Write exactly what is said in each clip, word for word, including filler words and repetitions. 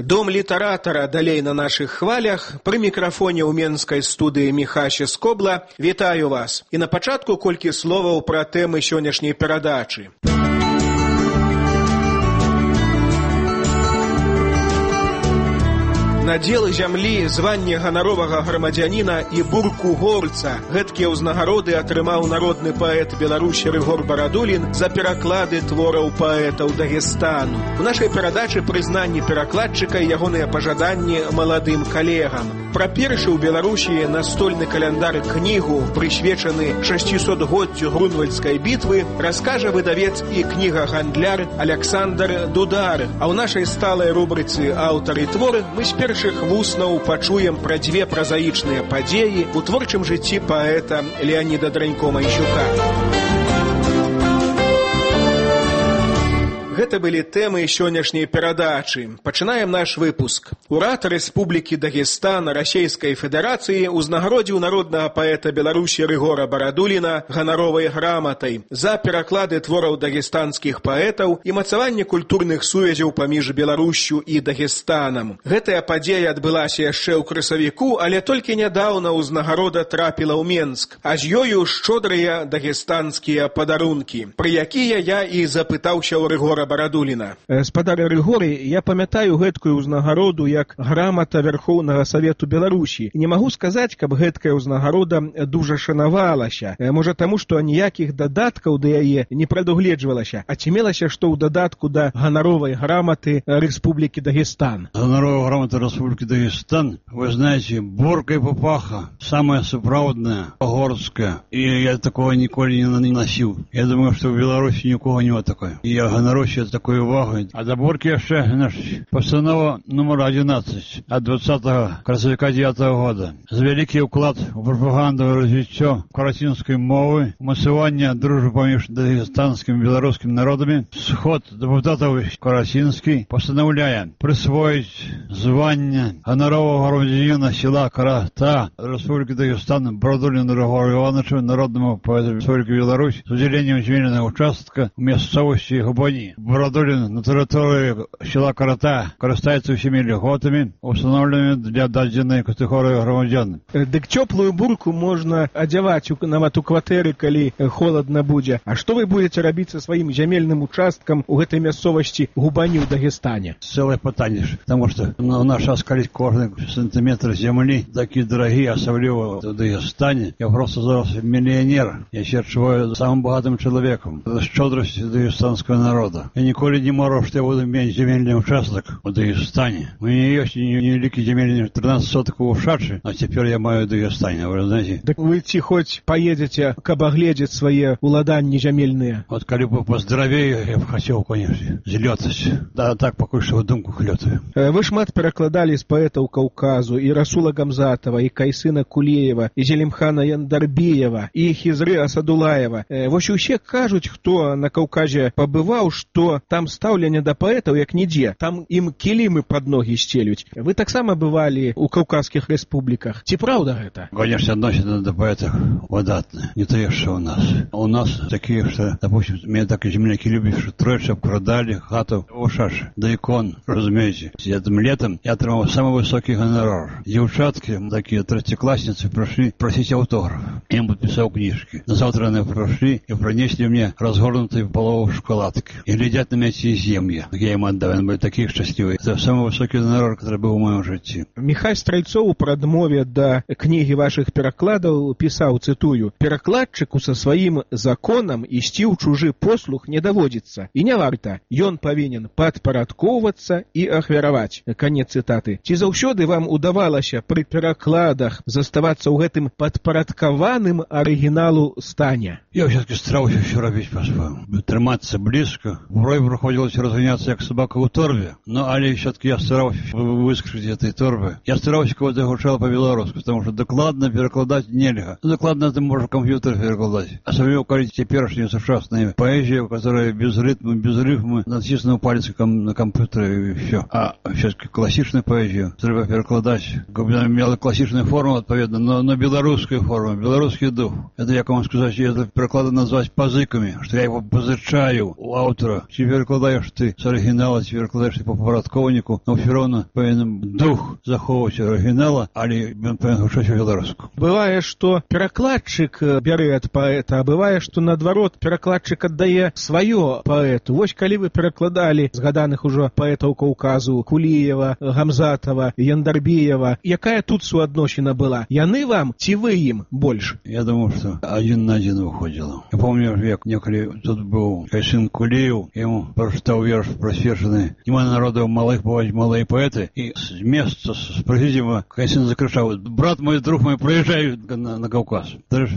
Дом літаратара далей на нашых хвалях. Пры мікрафоне ў менскай студыі Міхася Скобла. Вітаю вас. І на пачатку колькі словаў пра тэмы сённяшняй перадачы. Надзелы зямлі, званне ганаровага грамадзяніна і бурку горца. Гэткія ўзнагароды атрымаў народны паэт Беларусі Рыгор Барадулін за пераклады твораў паэтаў Дагестану. У нашай перадачы прызнанні перакладчыка і ягоныя пажаданні маладым калегам. Пра першы ў Беларусі настольны каляндар кнігу, прысвечаны шасцісотгоддзю Грунвальдскай бітвы, раскажа выдавец і кнігагандляр Аляксандр Дудар. А ў нашай сталай рубрыцы «Аўтар і твор» мы з першых вуснаў пачуем пра дзве празаічныя падзеі ў творчым жыцці паэта Леаніда Дранько-Маньчука. Гэта былі тэмы сённяшняй перадачы. Пачынаем наш выпуск. Урад Рэспублікі Дагестан Расійскай Федэрацыі ўзнагародзіў народнага паэта Беларусі Рыгора Барадуліна ганаровай граматай за пераклады твораў дагестанскіх паэтаў і мацаванне культурных сувязяў паміж Беларуссю і Дагестанам. Гэтая падзея адбылася яшчэ ў красавіку, але толькі нядаўна ўзнагарода трапіла ў Менск, а з ёю шчодрыя дагестанскія падарункі, пра якія я і запытаўся ў Рыгора Барадуліна. Спадар Рыгоры, я памятаю гэткую ўзнагароду як грамата Вярхоўнага Савету Беларусі. Не магу сказаць, каб гэткая ўзнагарода дужа шанавалася. Можа таму, што ніякіх дадаткаў да яе не прадугледжвалася, а ці мелася што ў дадатку да ганаровай граматы Рэспублікі Дагестан. Ганаровая грамата Рэспублікі Дагестан, вы знаете, борка і папаха, самая сапраўдная, горская. І я такого ніколі не насіў. Я думаю, што ў Беларусі нікога няма такой. І я ганаруюся такой увагой. А до борки яшчэ наш постанова номер одиннадцать от двадцатого красавіка девятого года. За вялікі ўклад у прапаганду і развіццё карацінскай мовы, умацаванне дружбы паміж дагестанскім і беларускім народамі, сход дэпутатаў карацінскі пастанаўляе прысвоіць званне ганаровага грамадзяніна села Карата Рэспублікі Дагестан Барадуліну Рыгору Івановичу, народному паэту Рэспублікі Беларусь, з удзяленнем земельнага участка ў мясцовасці Губані. Барадулін на тэрыторыі села Карата карыстаецца ўсімі льготамі, устаноўленымі для дадзенай катэгорыі грамадзян. Дык цёплую бурку можна адзяваць нават у кватэры, калі холадна будзе. А што вы будзеце рабіць са сваім зямельным участкам у гэтай мясцовасці Губані ў Дагестане? Цэлае пытанне ж, таму што у наш час, калі кожны сантыметр зямлі такі дарагі, асабліва ў Дагестане, я проста зараз мільянер. Я себя адчуваю самым багатым чалавекам з шчодрасці дагестанскага народа. Я ніколі не мару, што я буду мець земельны участак у Дагестане. У мяне ёсць невялікі земельны тринадцать соток у Шачы, а цяпер я маю ў Дагестане, вы знаете. Так вы ці хоць паедзеце, каб агледзець свае ўладанні зямельныя? Вот калі бы паздаравею, я б хацеў, конечно, злётаць. Да, так пакуль што думку хлётаю. Вы шмат перакладалі з паэтаў Каўказу, і Расула Гамзатова, і Кайсына Кулеева, і Зелимхана Яндарбеева, і Хізры Асадулаева. Вось усе кажуць, хто на Каўказе пабываў, што там стаўленне да паэтаў як нідзе. Там ім кілімы пад ногі сцелюць. Вы таксама бывалі ў каўказскіх рэспубліках. Ці праўда гэта? Конечно, адносіны да паэтаў выдатныя. Не тое, што ў нас. У нас такія, што, допустим, мяне так і землякі любяць, што тройчы абкрадалі хату у Шашы. Да ікон, разумееце. Гэтым летам я атрымаў самы высокі ганарар. Дзяўчаткі, такія трэцякласніцы, прыйшлі прасіць аўтограф. Я ім падпісаў кніжкі. Назаўтра яны прыйшлі і прынеслі мне разгорнутую палову шоколадкі. І глядзяць на мяне ці з'ем я. Я ім аддаў, яны былі такія шчаслівыя. Це самы высокі ганарар, які быў у маім жыцці. Міхась Стральцоў у прадмове да кнігі вашых перакладаў пісаў, цытую: «Перакладчыку са сваім законам ісці ў чужы послуг не даводзіцца. І не варта. Ён павінен падпарадкоўвацца і ахвяраваць». Канец цытаты. Ці заўсёды вам удавалася пры перакладах заставацца ў гэтым падпарадкаваным арыгіналу стане? Я ўсё-таки стараўся ўсё рабіць па-свойму. Трымацца блізка. Порой прыходзілася разганяцца як собака ў торбе. Но але ўсё-таки я стараўся выскочыць з гэтай торбы. Я стараўся, каб это гучала па-беларуску, потому что дакладна перакладаць нельга. Дакладна ты можаш камп'ютер перакладаць. Асабліва калі цяперашнія сучасныя паэзія, которая без ритму, без рифмы, націснуў палец на камп'ютары і все. А все-таки класічную паэзію трэба перакладаць, каб яна мела класічную форму, адпаведна, но на беларускую форму, беларускі дух. Это, як вам сказаць, это пераклады назваць пазыкамі, што я его пазычаю у аўтара Чи перекладаешь ты с оригинала, чи перекладаешь ты по порадковнику, но все равно повинен дух заховывать оригинала, але повинен щось беларуску. Бывае, што перакладчык бярэ ад паэта, а бывае, што наадварот перакладчык аддае сваё паэту. Вось калі вы перакладалі згаданых ужо паэтаў Каўказу Куліева, Гамзатова, Яндарбіева, якая тут суадносіна была? Яны вам ці вы ім больш? Я думаю, что один на один выходило. Я помню, як неколи тут был Кайсын Кулиев, ему прочитал верш просвеченный «Нема народу малых бывать малые поэты», и с места, с президиума Кайсын закричал: «Брат мой, друг мой, проезжай на, на Кавказ».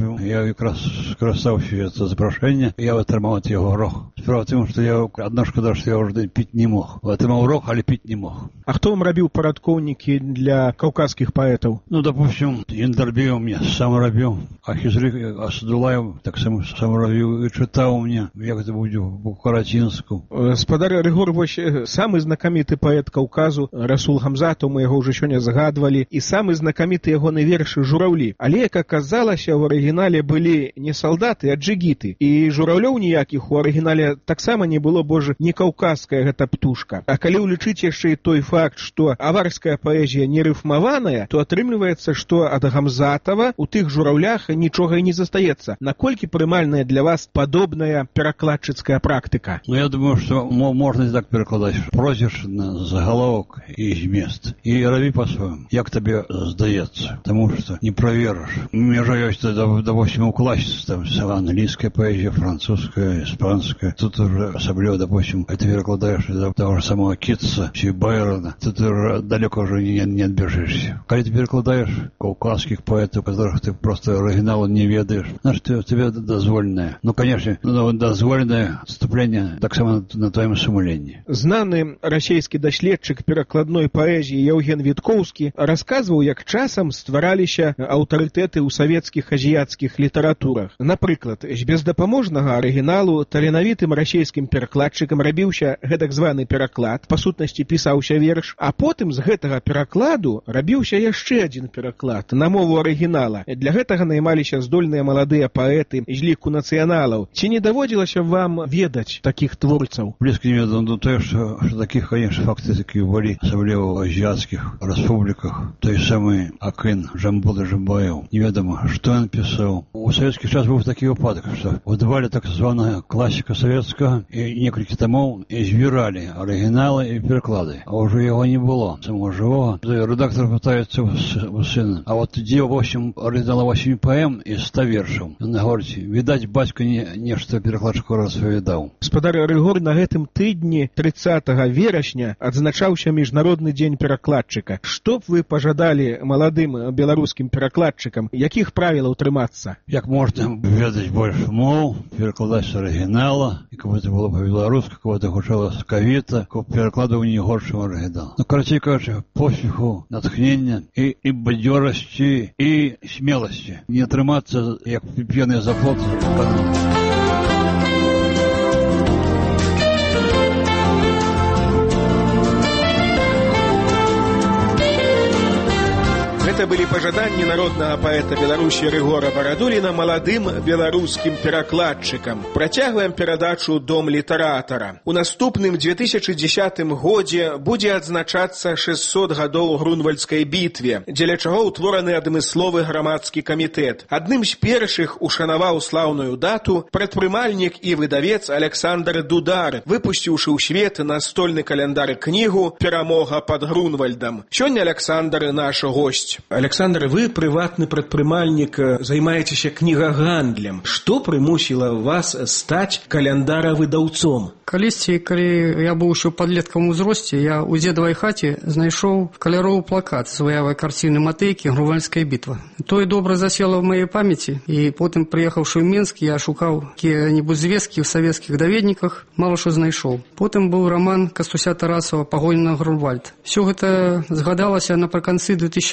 Я якраз скористався это запрошення, я отримав от його рог. Справа в тому, що я одна шкода, що я вже піти не мог. Отримав рог, але піти не мог. А хто вам робив порадковники для кавказских поэтов? Ну, допустим, Яндарбиев мне сам робив, а Хизрик Асадулаев так сам, сам робив і читав мені, як це буде по Каратинську. Спадар Рыгор, вось самы знакаміты паэт Каўказу Расул Гамзатаў, мы яго ўжо сёння згадвалі, і самы знакаміты ягоны вершы «Журавлі». Але, як аказалася, у арыгінале былі не салдаты, а джигіты. І журавлёў ніякіх у арыгінале таксама не было, бо ж не каўказская гэта птушка. А калі ўлічыць яшчэ і той факт, што аварская паэзія не рыфмаваная, то атрымліваецца, што ад Гамзатава у тых журавлях нічога і не застаецца. Наколькі прымальная для вас падобная перакладчыцкая практыка? Ну, я думаю, что можно и так перекладать. Просишь на заголовок и змест. И роби по-своему. Як тебе сдается. Потому что не проверишь. Между есть, допустим, укласться там английская поэзия, французская, испанская. Тут уже особливо, допустим, это перекладаешь из того же самого Китса, чи Байрона. Тут уже далеко уже не, не отбежишься. Когда ты перекладаешь кавказских поэтов, которых ты просто оригинала не ведаешь, значит, тебе дозволенное. Ну, конечно, дозволенное вступление так само на твоем сумлении. Знаны расійскі даследчык перакладной паэзіі Яўген Віткоўскі расказваў, як часам ствараліся аўтарытэты ў савецкіх азіяцкіх літаратурах. Напрыклад, з бездапаможнага арыгіналу таленавітым расійскім перакладчыкам рабіўся гэтак званы пераклад, па сутнасці пісаўся верш, а потым з гэтага перакладу рабіўся яшчэ адзін пераклад на мову арыгінала. Для гэтага наймаліся здольныя маладыя паэты з ліку нацыяналаў. Ці не даводзілася вам ведаць такіх творцаў? Близко не веду, но то, что, что таких, конечно, факты такие были, особенно в азиатских республиках. Той самый Акын Жамбула Жамбаев. Неведомо, что он писал. У советских час был такой упадок, что выдавали так званая классика советского, и несколько томов избирали оригиналы и переклады. А уже его не было, самого живого. Редактор пытается у сына. А вот где восемь оригинала восемь поэм и ста вершев. Он говорит, видать, батька не, нечто перекладчику распавядал. Спадар Рыгор, на гэтым тыдні тридцатага верасня адзначаўся міжнародны дзень перакладчыка. Што б вы пажадалі маладым беларускім перакладчыкам? Якіх правілаў трымацца? Як можна ведаць больш моў, перакладаць з арыгінала, і каб это было па-беларуску, каб это гучала скавіта, каб перакладаў не горш, чым арыгінал. Ну, карацей кажучы, поспеху, натхнення і, і бадзёрасці, і смеласці. Не трымацца, як п'яны за плот, Это были пожаданні народнага паэта Беларусі Рыгора Барадуліна маладым беларускім перакладчыкам. Працягваем перадачу «Дом літаратара». У наступным две тысячи десятым годзе будзе адзначацца шэсцьсот гадоў Грунвальдскай бітве, дзеля чаго ўтвораны адмысловы грамадскі камітэт. Адным з першых ушанаваў слаўную дату прадпрымальнік і выдавец Александр Дудар, выпусціўшы ў свет настольны каляндар кнігу «Перамога пад Грунвальдам». Сёння Александр наш госць. Александр, вы прыватны прадпрымальнік, займаецеся кнігагандлем. Што прымусіла вас стаць каляндаравыдаўцом? Калісьці, калі я быў еще падлеткам узросце, я ў дзедавай хаце знайшоў каляровы плакат з выявай карціны Матейкі «Грунвальдская бітва». Тое добра засела ў маёй памяці, і потым, прыехаўшы ў Менск, я шукаў якія-небудзь звесткі ў савецкіх даведніках, мала што знайшоў. Потым быў раман Кастуся Тарасова «Пагоня на Грунвальд». Всё гэта згадалася напрыканцы две тысячи восьмого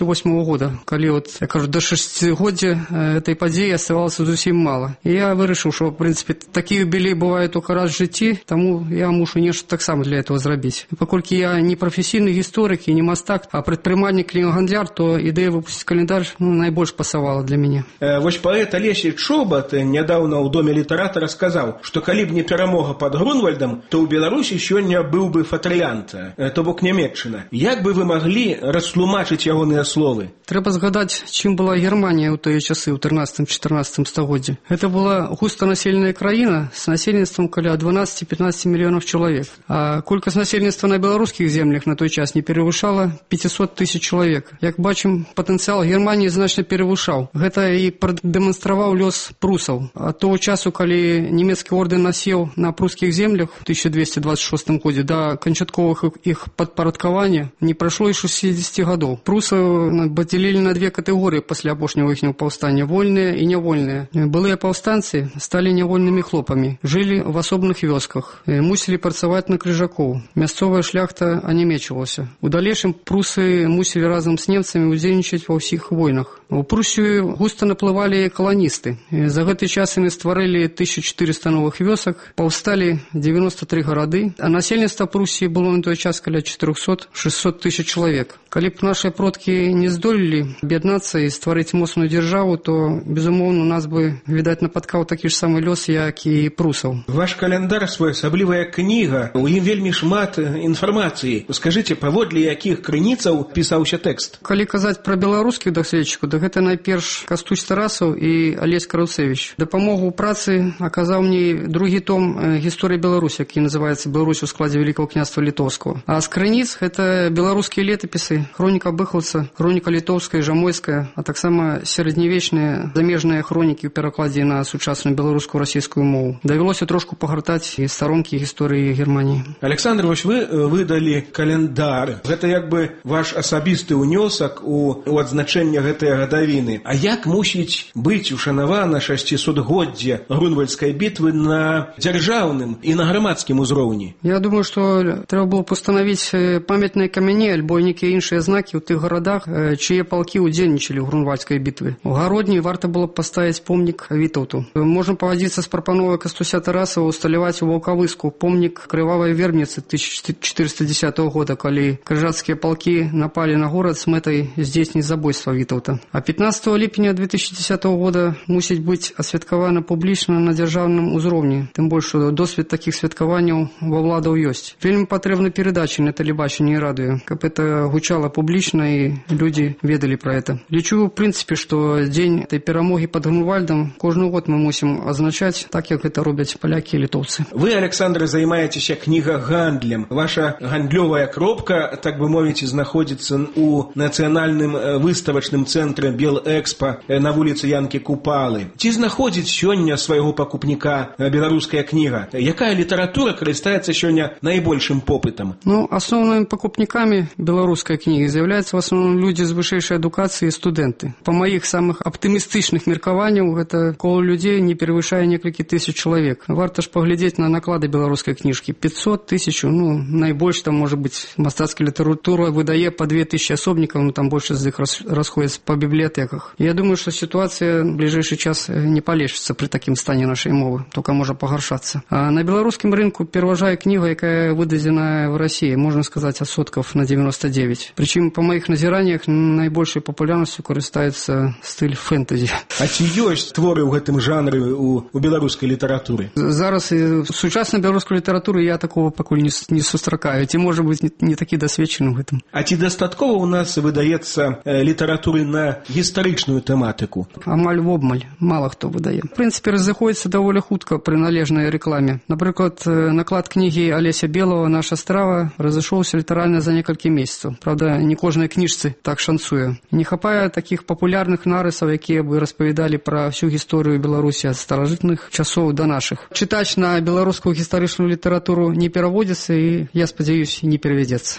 года, калі вот, я кажу, до шестигоддзя этой падзеі оставалось зусім мало. І я вырашыў, што, в принципе, такі юбілей бывае только раз в жыцці, таму я мушу нешта таксама для этого зрабіць. І паколькі я не прафесійны гісторык і не мастак, а прадпрымальнік кнігагандляр, то ідэя выпусціць календар ну, найбольш пасавала для мяне. Э, вось паэт Алесі Чобат нядаўна ў доме літаратара сказаў, што калі б не перамога пад Грунвальдам, то ў Беларусі сёння быў бы Фатрыянт, э, то бок Нямецчына. Як бы вы маглі растлумачыць ягоныя словы? Трэба згадаць, чым была Германія ў тыя часы, ў трынаццатым-чатырнаццатым стагоддзі. Гэта была густанаселеная краіна з насельніцтвам каля дванаццаць-пятнаццаць мільёнаў чалавек. А колькасць насельніцтва на беларускіх землях на той час не перавышала пятьсот тысяч чалавек. Як бачым, патэнцыял Германіі значна перавышаў. Гэта і прадэманстраваў лёс прусаў. Ад того часу, калі нямецкі ордэн насеў на прускіх землях у тысяча двести двадцать шостым годзе да канчатковых іх падпарадкавання не прайшло і шестьдесят гадоў. Прусаў падзялілі на две катэгорыі пасля апошняга іхняга паўстання: вольныя і нявольныя. Былыя паўстанцы сталі нявольнымі хлопамі, жылі в асобных вёсках, мусілі працаваць на крыжакоў. Мясцовая шляхта анямечвалася. У далейшым прусы мусілі разам з немцамі удзельнічаць ва ўсіх войнах. У Прусію густа наплывалі каланісты. За гэты час яны стварылі тысячу чатырыста новых вёсак, паўсталі девяносто три гарады, а насельніцтва Прусіі было на той час каля четыреста-шестьсот тысяч чалавек. Калі б нашыя продкі не здолелі аб'яднацца і стварыць моцную дзяржаву, то, безумоўна, у нас бы, відаць, напаткаў такі ж самы лёс, як і прусаў. Ваш календар своеасаблівая кніга, у ім вельмі шмат інфармацыі. Скажыце, паводле якіх крыніцаў пісаўся тэкст? Калі казаць пра беларускіх даследчыкаў, то гэта найперш Кастусь Тарасаў і Алесь Каруцевіч. Дапамогу ў працы аказаў мне другі том гісторыі Беларусі, які называецца «Беларусь у складзе Великого княства Літоўского». А з крыніц гэта беларускія летапісы, хроніка Быхаўца, хроніка літоўская, жамойская, а таксама сярэднявечныя замежныя хронікі ў перакладзе на сучасную беларускую расійскую мову. Давялося трошку пагартаць і старонкі гісторыі Германіі. Александр, вось вы выдалі календар. Гэта як бы ваш асабісты ўнёсак у, у адзначэнне гэтай гадавіны. А як мусіць быць ушанавана шасцісотгоддзе Грунвальдскай бітвы на дзяржаўным і на грамадскім узроўні? Я думаю, што трэба было пастанавіць памятныя камяні альбо нейкія іншыя знакі ў тых гарадах, чые палкі удзельнічалі ў Грунвальдскай бітвы. У Гародні варта было паставіць помнік Вітаўту. Можна пагадзіцца з прапановай Кастуся Тарасава усталяваць у Ваўкавыску помнік крывавай верніцы тысяча четыреста десятого года, калі крыжацкія палкі напалі на горад з мэтай здзейсніць забойства Вітаўта. А пятнадцатого ліпеня две тысячи десятого года мусіць быць асвяткавана публічна на дзяржаўным узроўні. Тым больш, што досвед такіх святкаванняў ва ўладаў ёсць. Вельмі патрэбны перадачы на тэлебачанні і радыё, каб это гучала публічна і людзі ведалі пра это. Лічу, в прынцыпе, што дзень этой перамогі пад Грунвальдам кожны год мы мусім азначаць, так як гэта робяць палякі і літоўцы. Вы, Александр, займаецеся кнігагандлем. Ваша гандлёвая кропка, так бы мовіць, знаходзіцца у нацыянальным выставачным цэнтры Белэкспа на вуліцы Янкі Купалы. Ці знаходзіць сёння свайго пакупніка беларуская кніга? Якая літаратура карыстаецца сёння найбольшым попытам? Ну, асноўнымі пакупнікамі беларускай кнігі з'яўляюцца в асноўным людзі з вышэйшай адукацыі і студэнты. Па маіх самых аптымістычных меркаванняў, гэта кола людзей не перавышае некалькі тысяч чалавек. Варта ж паглядзець на наклады беларускай кніжкі. пятьсот тысяч, ну, найбольш там, можа быць, мастацкая літаратура выдае па две тысячи асобнікаў, ну, там больше з іх расходзяцца па бібліятэках. Я думаю, што ситуация в ближайший час не полепшится при таким стане нашей мовы, только может погоршаться. А на белорусском рынку переважает книга, якая выдадена в России, можно сказать, отсотков на девяносто девять. Причем, по моих назираниях, наибольшей популярностью користается стиль фэнтези. А ці ёсць творы ў гэтым жанры у, у беларускай літаратуры? Зараз в сучасной беларускай літаратуры я такого пакуль не, не сустракаю. Ці, может быть, не, не такі досведчаны в гэтым. А ці дастаткова у нас выдаецца э, літаратуры на гістарычную тэматыку? Амаль в обмаль. Мало хто выдае. В принципе, разыходзіцца даволі хутка пры належнай рэкламе. Напрыклад, наклад кнігі Алеся Белого «Наша страва» разышоўся літаральна за некалькі месяцаў. Правда, не кожнай кніжцы так шанцуе. Не хапае такіх папулярных нарысаў, якія бы распавядалі пра всю гісторыю Беларусі ад старажытных часоў да нашых. Чытач на беларускую гістарычную літаратуру не пераводзіцца і, я спадзяюсь, не перавядзецца.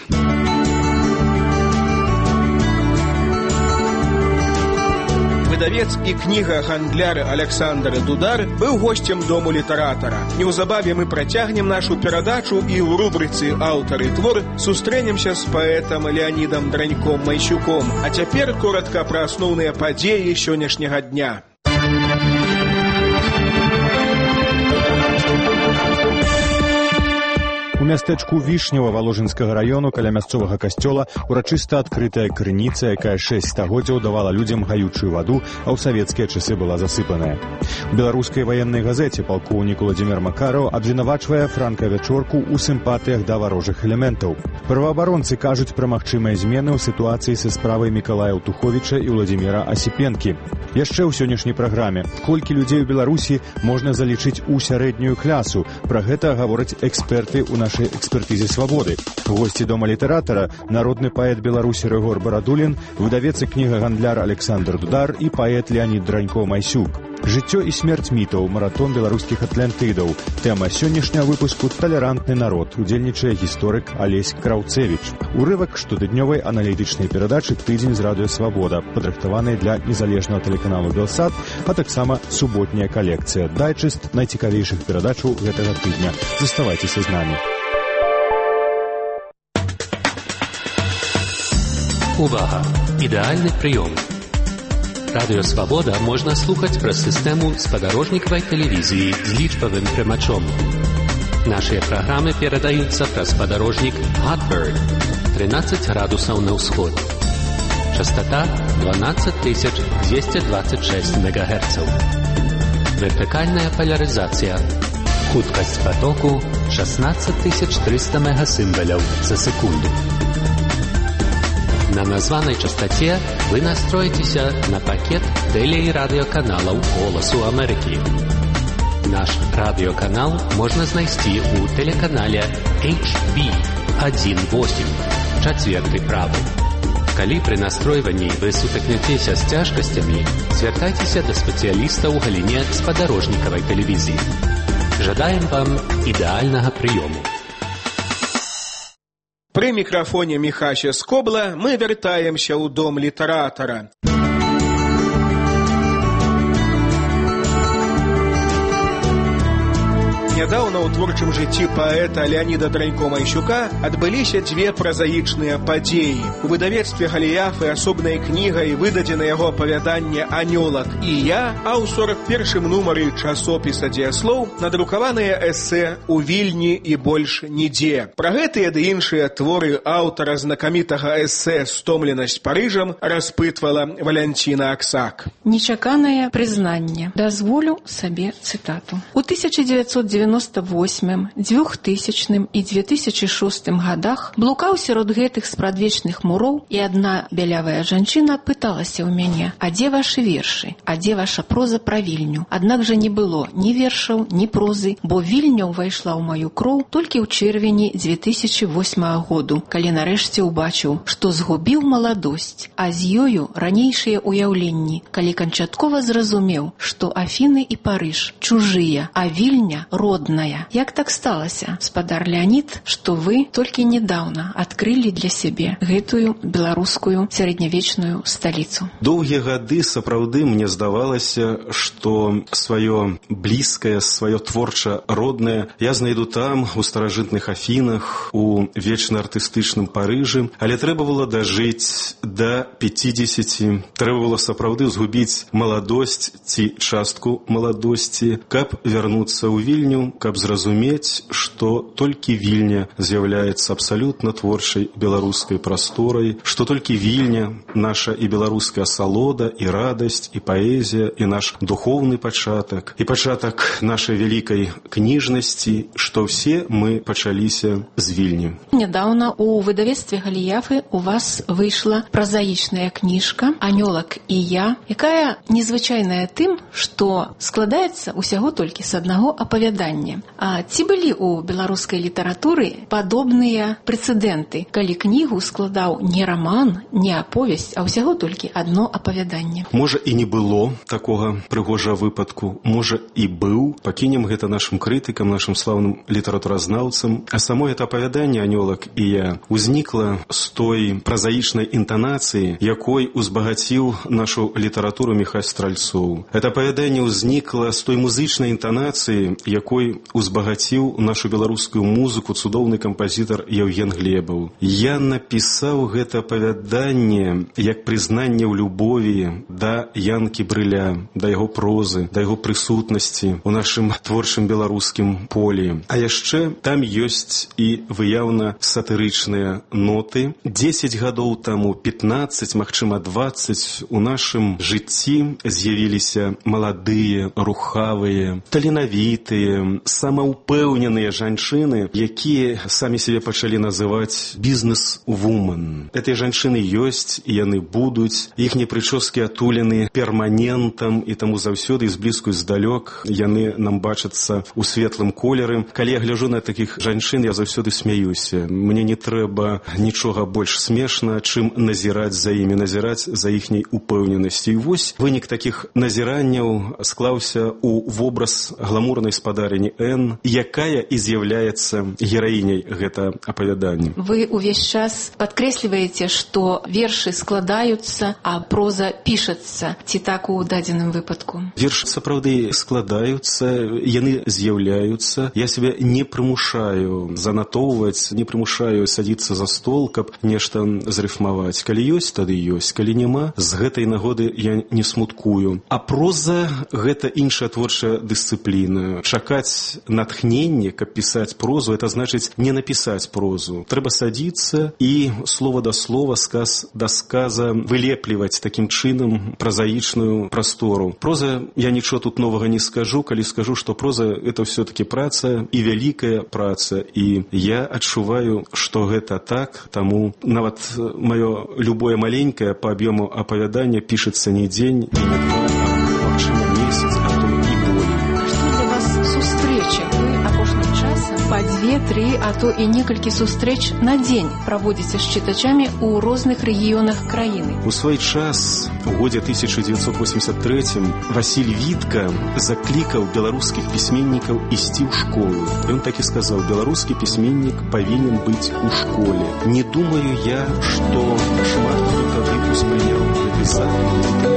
Выдавец і кніга-гандляр Александр Дудар быў госцем Дому літаратара. Неўзабаве мы працягнем нашу перадачу і ў рубрыцы «Аўтар і твор» сустрэнемся з паэтам Леонидом Драньком-Майсюком. А цяпер коротка пра асноўныя падзеі сённяшняга дня. У мястэчку Вішнева Валожынскага раёну каля мясцовага касцёла урачыста адкрытая крыніца, якая шэсць стагоддзяў давала людзям гаючую ваду, а ў савецкія часы была засыпаная. У беларускай ваеннай газеце палкоўнік Уладзімір Макараў абвінавачвае франка-вячорку ў сімпатыях да варожых элементаў. Праваабаронцы кажуць пра магчымыя змены ў сітуацыі са справай Мікалая Ўтуховіча і Уладзіміра Асіпенкі. Яшчэ ў сённяшняй праграме. Колькі людзей у Беларусі можна залічыць у сярэднюю клясу? Пра гэта гавораць эксперты ў нашай экспертызе «Свабоды». Госці Дома літаратара – народны паэт Беларусі Рыгор Барадулін, выдавец і кніга-гандляр Александр Дудар і паэт Леонид Дранько-Майсюк. Жыццё і смерць мітаў, маратон беларускіх атлантыдаў. Тэма сённяшняга выпуску «Талерантны народ». Удзельнічае гісторык Алесь Краўцевіч. Урывак штотыднёвай аналітычнай перадачы «Тыдзень з радыё Свабода», падрыхтаванай для незалежнага тэлеканалу «Белсат», а таксама суботняя калекцыя «Дайджэст» найцікавейшых перадачаў гэтага тыдня. Заставайцеся з намі. Увага! Ідэальны прыём. Радыё Свабода можна слухаць праз сістэму спадарожнікавай тэлевізіі з лічбавым прымачом. Нашыя праграмы перадаюцца праз спадарожнік Hotbird трынаццаць градусаў на ўсход. Частота дванаццаць тысяч дзвесце дваццаць шэсць мегагерцаў. Вертыкальная полярызацыя. Хуткасць потоку шестнадцать тысяч триста мегасімбаляў за секунду. На названай частоце вы настроитеся на пакет теле- і радыёканалаў «Голасу Амерыкі». Наш радыёканал можна знайсці ў тэлеканале эйч би один восемь, чацвёрты правы. Калі пры настройванні вы сутыкнецеся з цяжкасцямі, звяртайцеся да спецыяліста ў галіне спадарожнікавай тэлевізіі. Жадаем вам ідэальнага прыёму. Пры мікрафоне Міхася Скобла мы вяртаемся ў Дом літаратара. Нядаўна ў творчым жыцці паэта Леонида Дранько-Майсюка адбыліся дзве празаічныя падзеі. У выдавецтве «Галіяфы» асобнай кнігай выдадзена яго апавяданне «Анёлак і я», а ў сорак першым нумары часопіса «Дзеяслоў» надрукаваныя эсэ «У Вільні і больш нідзе». Пра гэтыя ды іншыя творы аўтара знакамітага эсэ «Стомленасць Парыжам» распытвала Валянціна Аксак. Нечаканае прызнанне. Дазволю сабе цытату. У тысяча дзевяцьсот дзевяностым восьмым, двухтысячным і две тысячи шостым годах блукаў сярод гэтых спрадвечных муроў, і адна бялявая жанчына пыталася ў мяне: «А дзе вашы вершы? А дзе ваша проза пра Вільню?» Аднак жа не было ні вершаў, ні прозы, бо Вільня ўвайшла ў маю кроў толькі ў чэрвені две тысячи восьмага году, калі нарэшце ўбачыў, што згубіў маладосць, а з ёю ранейшыя ўяўленні, калі канчаткова зразумеў, што Афіны і Парыж чужыя, а Вільня родная. Як так сталася, спадар Леонид, што вы толькі недаўна адкрылі для сябе гэтую беларускую сярэднявечную сталіцу? Доўгія гады сапраўды мне здавалася, што сваё блізкае, сваё творча роднае я знайду там, у старажытных Афінах, у вечна-артыстычным Парыжы, але трэба было дажыць да пяцідзесяці. Трэба было сапраўды згубіць маладосць ці частку маладосці, каб вярнуцца ў Вільню, каб зразумець, што толькі Вільня з'яўляецца абсалютна творчай беларускай прасторай, што толькі Вільня наша і беларуская асалода, і радасць, і паэзія, і наш духоўны пачатак, і пачатак нашай вялікай кніжнасці, што ўсе мы пачаліся з Вільні. Нядаўна у выдавецтве «Галіяфы» у вас выйшла празаічная кніжка «Анёлак і я», якая незвычайная тым, што складаецца ўсяго толькі з аднаго апавядання. пытанне. А ці былі ў беларускай літаратуры падобныя прэцэдэнты, калі кнігу складаў не раман, не аповесць, а ўсяго толькі адно апавяданне? Можа, і не было такога прыгожага выпадку, можа, і быў. Пакінем гэта нашым крытыкам, нашым слаўным літаратуразнаўцам. А само это апавяданне «Анёлак і я» узнікла з той празаічнай інтанацыі, якой узбагаціў нашу літаратуру Міхась Стральцоў. Это апавяданне ўзнікла з той музычнай інтанацыі, якой узбагаціў нашу беларускую музыку цудоўны кампазітар Яўген Глебаў. Я напісаў гэта апавяданне як прызнанне ў любові да Янкі Брыля, да яго прозы, да яго прысутнасці ў нашым творчым беларускім полі. А яшчэ там ёсць і выяўна сатырычныя ноты. дзесяць гадоў таму, пятнаццаць, магчыма, дваццаць у нашым жыцці з'явіліся маладыя, рухавыя, таленавітыя, самаўпэўненыя жанчыны, якія самі сябе пачалі называць бізнес-вумен. Гэтыя жанчыны ёсць, і яны будуць. Іхнія прычоскі атулены перманентам, і таму заўсёды зблізку і здалёк яны нам бачацца ў светлым колеры. Калі я гляджу на такіх жанчын, я заўсёды смяюся. Мне не трэба нічога больш смешна, чым назіраць за імі, назіраць за іхняй упэўненасцю. І вось вынік такіх назіранняў склаўся ў вобраз гламурнай спадарыні Н, якая і з'яўляецца гераіняй гэта апавядання. Вы увесь час падкрэсліваеце, што вершы складаюцца, а проза пішацца. Ці так у дадзеным выпадку? Вершы сапраўды складаюцца, яны з'яўляюцца. Я сябе не прымушаю занатоўваць, не прымушаю садзіцца за стол, каб нешта зрыфмаваць. Калі ёсць, тады ёсць. Калі няма, з гэтай нагоды я не смуткую. А проза — гэта іншая творчая дысцыпліна. Чакаць натхнення, каб пісаць прозу, это значыць не напісаць прозу. Трэба садзіцца і слова да слова, сказ да сказа вылепліваць такім чынам празаічную прастору. Проза, я нічого тут новага не скажу, калі скажу, што проза — это все-таки праца і вялікая праца. І я адчуваю, што гэта так, таму нават маё любое маленькае па аб'ёму апавядання пішацца не дзень, не два, а магчыма месяц, а то і болей. Што для вас сустрэча? Вы апошнім часам па дзве, тры, а то і некалькі сустрэч на дзень праводзіце з чытачамі ў розных рэгіёнах краіны. У свой час, у годзе тысяча дзевяцьсот восемьдесят третьем, Васіль Вітка заклікаў беларускіх пісьменнікаў ісці ў школу. Ён так і сказаў: беларускі пісьменнік павінен быць у школе. Не думаю я, што шмат хто тады успрыняў гэты заклік.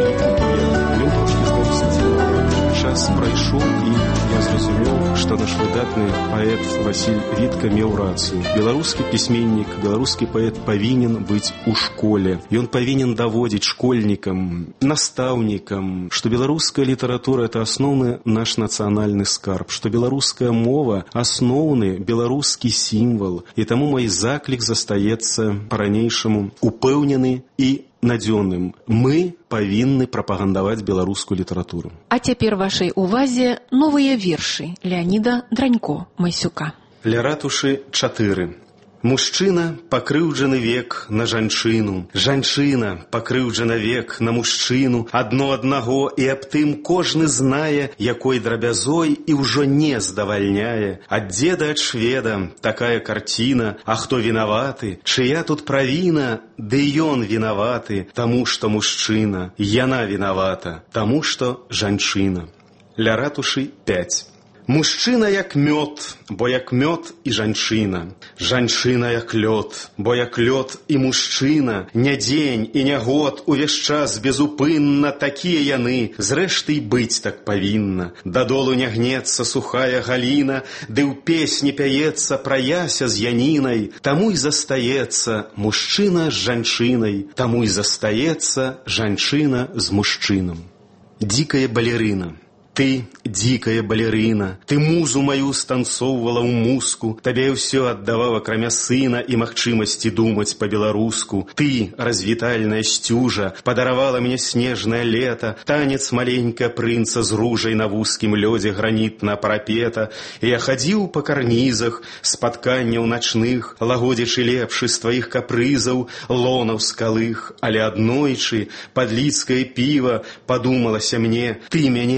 Ён трошкі здаўся. Час прайшоў, і я зразумеў, што наш выдатны паэт Васіль Вітка меў рацыю. Беларускі пісьменнік, беларускі паэт павінен быць у школе. Ён павінен даводзіць школьнікам, настаўнікам, што беларуская літаратура — это асноўны наш нацыянальны скарб, што беларуская мова — асноўны беларускі сімвал. І таму мой заклік застаецца па-ранейшаму упэўнены і надзённым. Мы павінны прапагандаваць беларускую літаратуру. А цяпер вашай увазе новыя вершы Леаніда Дранько-Майсюка. Ля ратушы чатыры. Мужчына пакрыўджаны век на жанчыну, жанчына пакрыўджана век на мужчыну, адно аднаго, і аб тым кожны знае, якой драбязой, і ўжо не здавальняе. Ад дзеда, ад шведа такая карціна, а хто вінаваты, чыя тут правіна, ды ён вінаваты, таму што мужчына, яна вінавата, таму што жанчына. Ля ратушы пяць. Мужчына як мёд, бо як мёд і жанчына. Жанчына як лёд, бо як лёд і мужчына. Не дзень і не год, увесь час безупынна такія яны. Зрэшты, і быць так павінна. Дадолу не гнецца сухая галіна, ды ў песні пяецца пра яся з янінай. Таму і застаецца мужчына з жанчынай, таму і застаецца жанчына з мужчынам. Дзікая балерына. Ты, дзікая балерына, ты музу маю станцоўвала ў музку, табе ўсё аддаваў акрамя сына і магчымасці думаць па-беларуску. Ты, развітальная сцюжа, падаравала мне снежнае лета, танец маленькая прынца з ружай на вузкім лёдзе гранітна парапета. І я хадзіў па карнізах, спатканняў начных, лагодзячы лепшы з тваіх капрызаў, лонаў скалых, але аднойчы, падліцкае піва, падумалася мне, ты мяне асляпіла.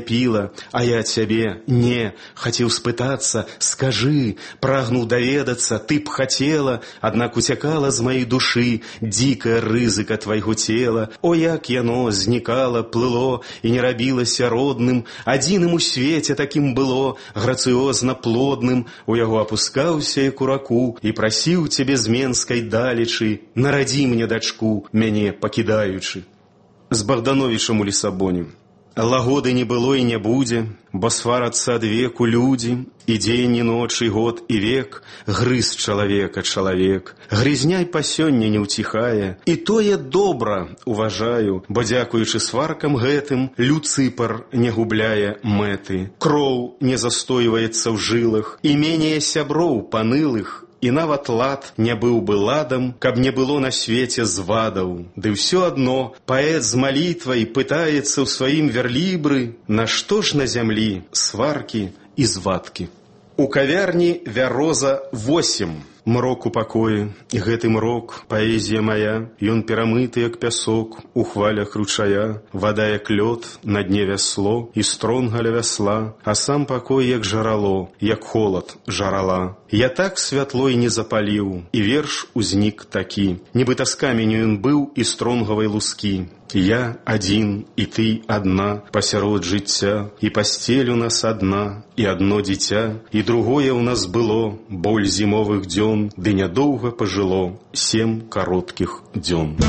піла, а я цябе не хацеў спытацца, скажы, прагнуў даведацца, ты б хацела, аднак уцякала з маёй душы дзікая рызыка твайго цела. О, як яно знікала, плыло і не рабілася родным, адзіным у свеце такім было, грацыёзна плодным, у яго апускаўся я кураку і прасіў цябе з менскай далечы, нарадзі мне дачку, мяне пакідаючы. З Богдановичам у Лісабоне. Лагоды не было і не будзе, бо сварацца ад веку людзі, і дзень, і ноч, і год, і век, грыз чалавека чалавек. Грызняй па сёння не ўціхае, і тое добра уважаю, бо дзякуючы сваркам гэтым Люцыпар не губляе мэты. Кроў не застойваецца ў жылах, і менее сяброў панылых, і нават лад не быў бы ладам, каб не было на свеце звадаў. Ды ўсё адно паэт з малітвай пытаецца ў сваім верлібры, нашто ж на зямлі сваркі і звадкі. У кавярні вяроза восем. Мрок у пакоі, і гэты мрок, паэзія мая, ён перамыты, як пясок, у хвалях ручая, вада, як лёд, на дне вясло, і стронга ля вясла, а сам пакой, як жарало, як холад жарала. Я так святло і не запаліў, і верш узнік такі, нібыта з каменю ён быў і стронгавай лускі. Я адзін, і ты адна, пасярод жыцця, і пасцель у нас адна, і адно дзіця, і другое ў нас было, боль зімовых дзён, ды нядоўга пажыло, сем кароткіх дзён.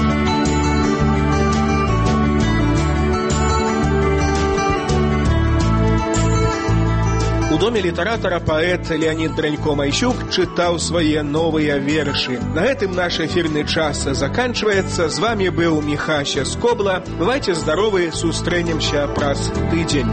У доме літаратара паэт Леонид Дранько-Майсюк чытаў свае новыя вершы. На гэтым наш эфірны час заканчваецца. З вами быў Міхася Скобла. Бывайце здаровы, сустрэнемся праз тыдзень.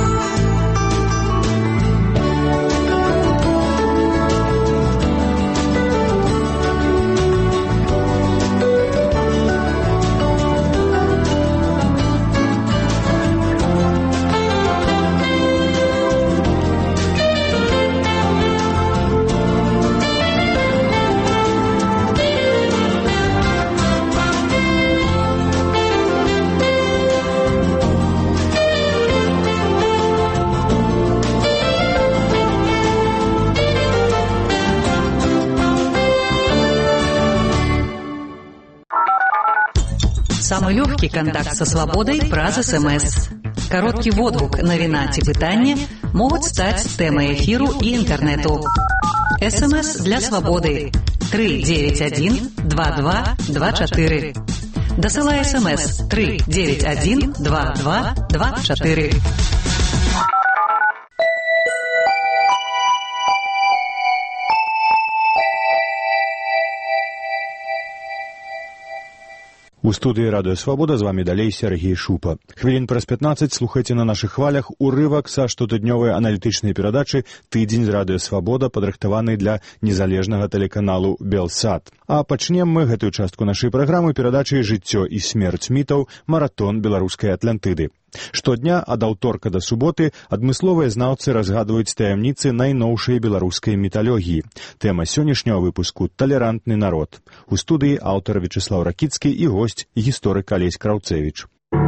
Самый легкий контакт со свободой праз СМС. Короткий водгук, навіна ці пытанне могуць стаць тэмай эфіру і інтэрнэту. СМС для свободы три девять один два два два четыре. Дасылай СМС три девять один два два два четыре. У студыі радыё Свабода з вамі далей Сергей Шупа. Хвілін праз пятнаццаць слухайце на нашых хвалях урывак са штотыднёвай аналітычнай перадачы «Тыдзень з радыё Свабода», падрыхтаванай для незалежнага тэлеканалу «Белсат». А пачнем мы гэтую частку нашай праграмы перадачай «Жыццё і смерць мітаў. Маратон беларускай Атлантыды». Штодня ад аўторка да суботы адмысловыя знаўцы разгадваюць таямніцы найноўшай беларускай міталогіі. Тэма сённяшняга выпуску «Талерантны народ». У студыі аўтар Вячеслаў Ракіцкі і госць гісторык Алесь Краўцевіч.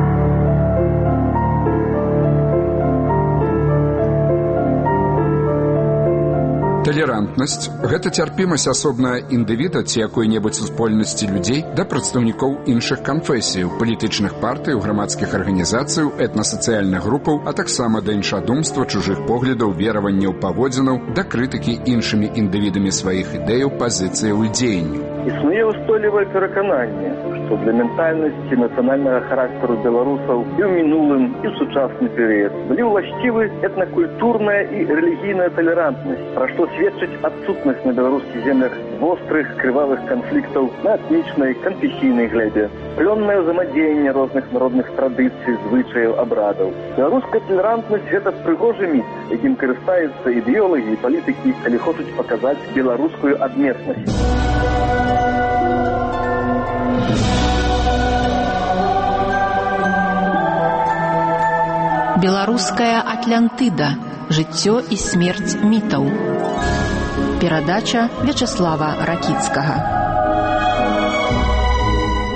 Талерантнасць – гэта цярпімасць асобнага індывіда ці якой-небудзь супольнасці людзей да прадстаўнікоў іншых канфесіяў, палітычных партый, грамадскіх арганізацый, этнасацыяльных групаў, а таксама да іншадумства, чужых поглядаў, вераванняў, паводзінаў, да крытыкі іншымі індывідамі сваіх ідэяў, пазіцыяў і дзеянняў. Існуе ўстойлівае перакананне, што для ментальнасці нацыянальнага характару беларусаў і ў мінулым, і ў сучасны перыяд былі ўласцівы этнакультурная і рэлігійная талерантнасць, пра што сведчыць адсутнасць на беларускіх землях вострых крывавых канфліктаў на этнічнай, канфесійнай глебе, плённае ўзаемадзеянне розных народных традыцый, звычаяў, абрадаў. Беларуская талерантнасць – гэта прыгожы міф, якім карыстаюцца ідэолагі і палітыкі, калі хочуць паказаць беларускую адметнасць. Беларуская Атлантыда. Жыццё і смерць мітаў. Перадача Вячеслава Ракіцкага.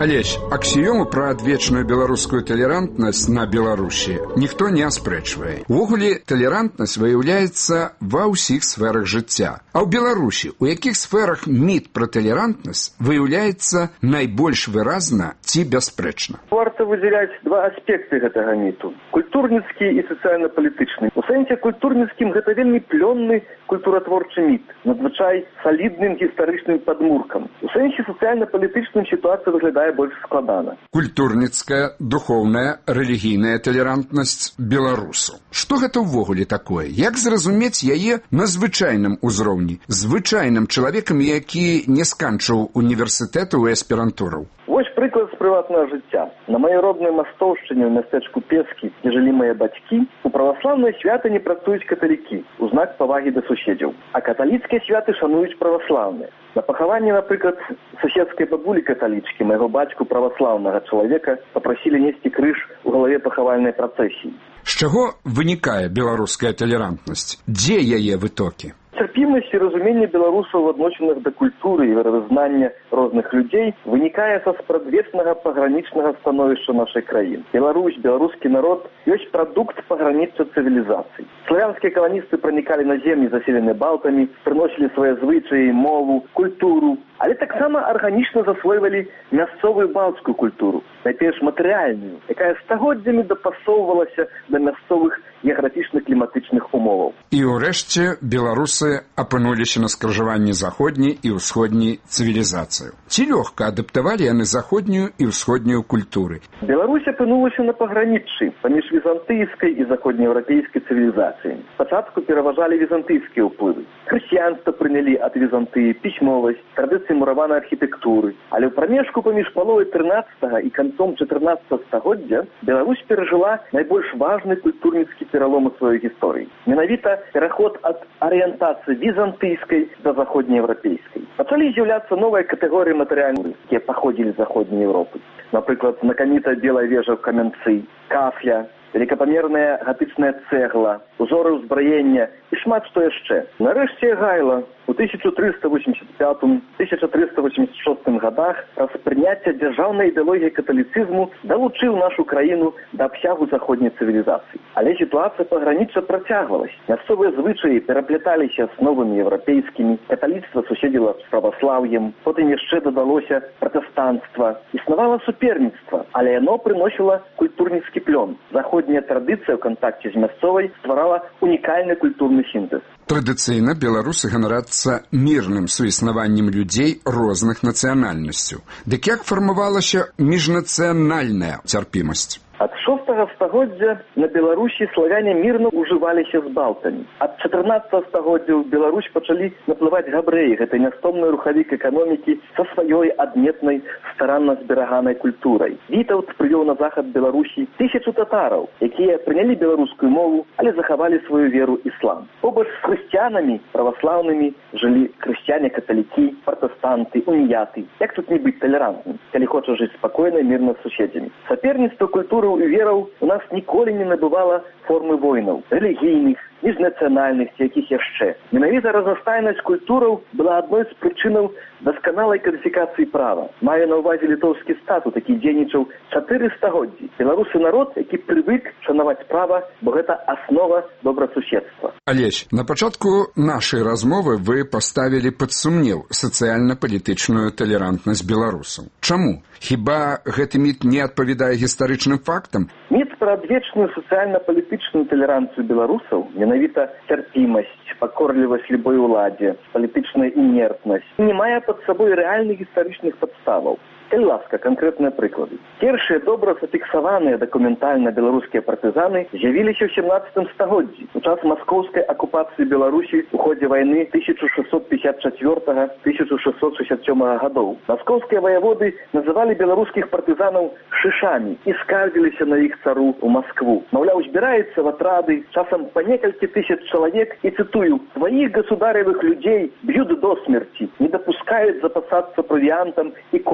Алесь, аксіёму пра адвечную беларускую талерантнасць на Беларусі ніхто не аспрэчвае. Увогуле, талерантнасць выяўляецца ва ўсіх сферах жыцця. А ў Беларусі у якіх сферах міт пра талерантнасць выяўляецца найбольш выразна ці бясспрэчна? Варта выдзяляць два аспекты гэтага міту. Культурніцкі і сацыяльна-палітычны. У сэнсе культурніцкім гэта вельмі плённы культуратворчы міт, надзвычай салідным гістарычным падмуркам. У сэнсе сацыяльна-палітычным сітуацыя выглядае больш складана. Культурніцкая, духоўная, рэлігійная талерантнасць беларусу. Што гэта ўвогуле такое? Як зразумець яе на звычайным узроўні, звычайным чалавекам, які не сканчыў універсітэту і аспірантураў? Вось прыклад з прыватнага жыцця. На маёй роднай Мастоўшчыне ў мястэчку Пескі, дзе жылі мае бацькі, у праваслаўныя святы не працуюць каталікі ў знак павагі да суседзяў, а каталіцкія святы шануюць праваслаўныя. На пахаванне, напрыклад, суседскай бабулі каталічкі, майго бацьку праваслаўнага чалавека, папрасілі несці крыж у галаве пахавальнай працэсіі. З чаго вынікае беларуская талерантнасць? Дзе яе вытокі? Цярпімасць і разуменне беларусаў, адносінах да культуры і выразнання розных людзей вынікае са спрадвечнага пагранічнага становішча нашай краіны. Беларусь, беларускі народ ёсць прадукт пагранічча цывілізацый. Славянскія каланісты пранікалі на землі, заселеныя балтамі, прыносілі свае звычаі, мову, культуру, але таксама арганічна засвойвалі мясцовую балтскую культуру, найперш матэрыяльную, якая стагоддзямі дапасоўвалася да мясцовых геаграфічна-кліматычных умоваў. І ўрэшце беларусы апынуліся на скрыжаванні заходняй і ўсходняй цывілізацыі. Ці лёгка адаптавалі яны заходнюю і ўсходнюю культуры? Беларусь апынулася на паграніччы паміж візантыйскай і заходнееўрапейскай цывілізацыямі. Спачатку пераважалі візантыйскія ўплывы. Хрысціянства прынялі ад Візантыі, пісьмовасць, традыцыі мураванай архітэктуры. Але ў прамежку паміж паловай трынаццатага і канцом чатырнаццатага стагоддзя Беларусь перажыла найбольш важны культурніцкі пералом у сваёй гісторыі. Менавіта пераход ад арыентацыі візантыйскай да заходнееўрапейскай. Пачалі з'яўляцца новыя катэгорыі матэрыяльных, якія паходзілі з заходняй Еўропы. Напрыклад, знакамітая белая вежа ў Камянцы, кафля, великапамерная гатычная цэгла, узоры ўзбраення і шмат што яшчэ. Нарэшце Гайла у тысяча трыста восемьдесят пятым — тысяча трыста восемьдесят шостым гадах праз прыняцце дзяржаўнай ідэалогіі каталіцызму далучыў нашу краіну да абсягу заходняй цывілізацыі. Але сітуацыя пагранічча працягвалася. Мясцовыя звычаі перапляталіся з новымі еўрапейскімі, каталіцтва суседзіла з праваслаўем, потым яшчэ дадалося пратэстанцтва. Існавала суперніцтва, але яно прыносіла культурніцкі плён. Заходняя традыцыя ў кантакце з мясцовай стварала унікальны культурны сінтэз. Традыцыйна беларусы ганарацца мірным суіснаваннем людзей розных нацыянальнасцяў. Дык як фармавалася міжнацыянальная цярпімасць? Ад шостага стагоддзя на Беларусі славяне мірна ўжываліся з балтамі. Ад чатырнаццатага стагоддзя ў Беларусь пачалі наплываць габрэі, гэта нястомны рухавік эканомікі са сваёй адметнай старанна збераганай культурай. Вітаўт прывёў на захад Беларусі тысячу татараў, якія прынялі беларускую мову, але захавалі сваю веру іслам. Побач з хрысціянамі праваслаўнымі жылі хрысціяне-каталікі, пратэстанты, уніяты. Як тут не быць талерантным, калі хочаш жыць спакойна і мірна з суседзямі? Саперніцтва культуры і вераў у нас ніколі не набывала формы войнаў, рэлігійных, міжнацыянальных ці якіх яшчэ. Менавіта разнастайнасць культураў была адной з прычынаў дасканалай кадыфікацыі права. Мае на ўвазе літоўскі статут, які дзейнічаў чатыры стагоддзі. Беларусы народ, які прывык шанаваць права, бо гэта аснова добрасуседства. Алесь, на пачатку нашай размовы вы паставілі пад сумнеў сацыяльна-палітычную талерантнасць беларусаў. Чаму? Хіба гэты міт не адпавядае гістарычным фактам? Міт пра адвечную сацыяльна-палітычную талерантцыю беларусаў, менавіта цярпімасць, пакорлівасць любой уладзе, палітычная інертнасць, не мае пад сабой рэальных гістарычных падставаў. Калі ласка, канкрэтныя прыклады. Першыя добра зафіксаваныя дакументальна беларускія партызаны з'явіліся ў сямнаццатым стагоддзі. У час маскоўскай акупацыі Беларусі ў ходзе вайны тысяча шэсцьсот пятьдесят четвёртага — тысяча шэсцьсот шэсцьдесят сёмага гадоў. Маскоўскія ваяводы называлі беларускіх партызанаў шышамі і скардзіліся на іх цару ў Маскву. Маўляў, збіраецца в атрады, часам па некалькі тысяч чалавек, і цытую: «Твоих государевых людей бьют до смерти, не допускают запасаться провиантом и кормом для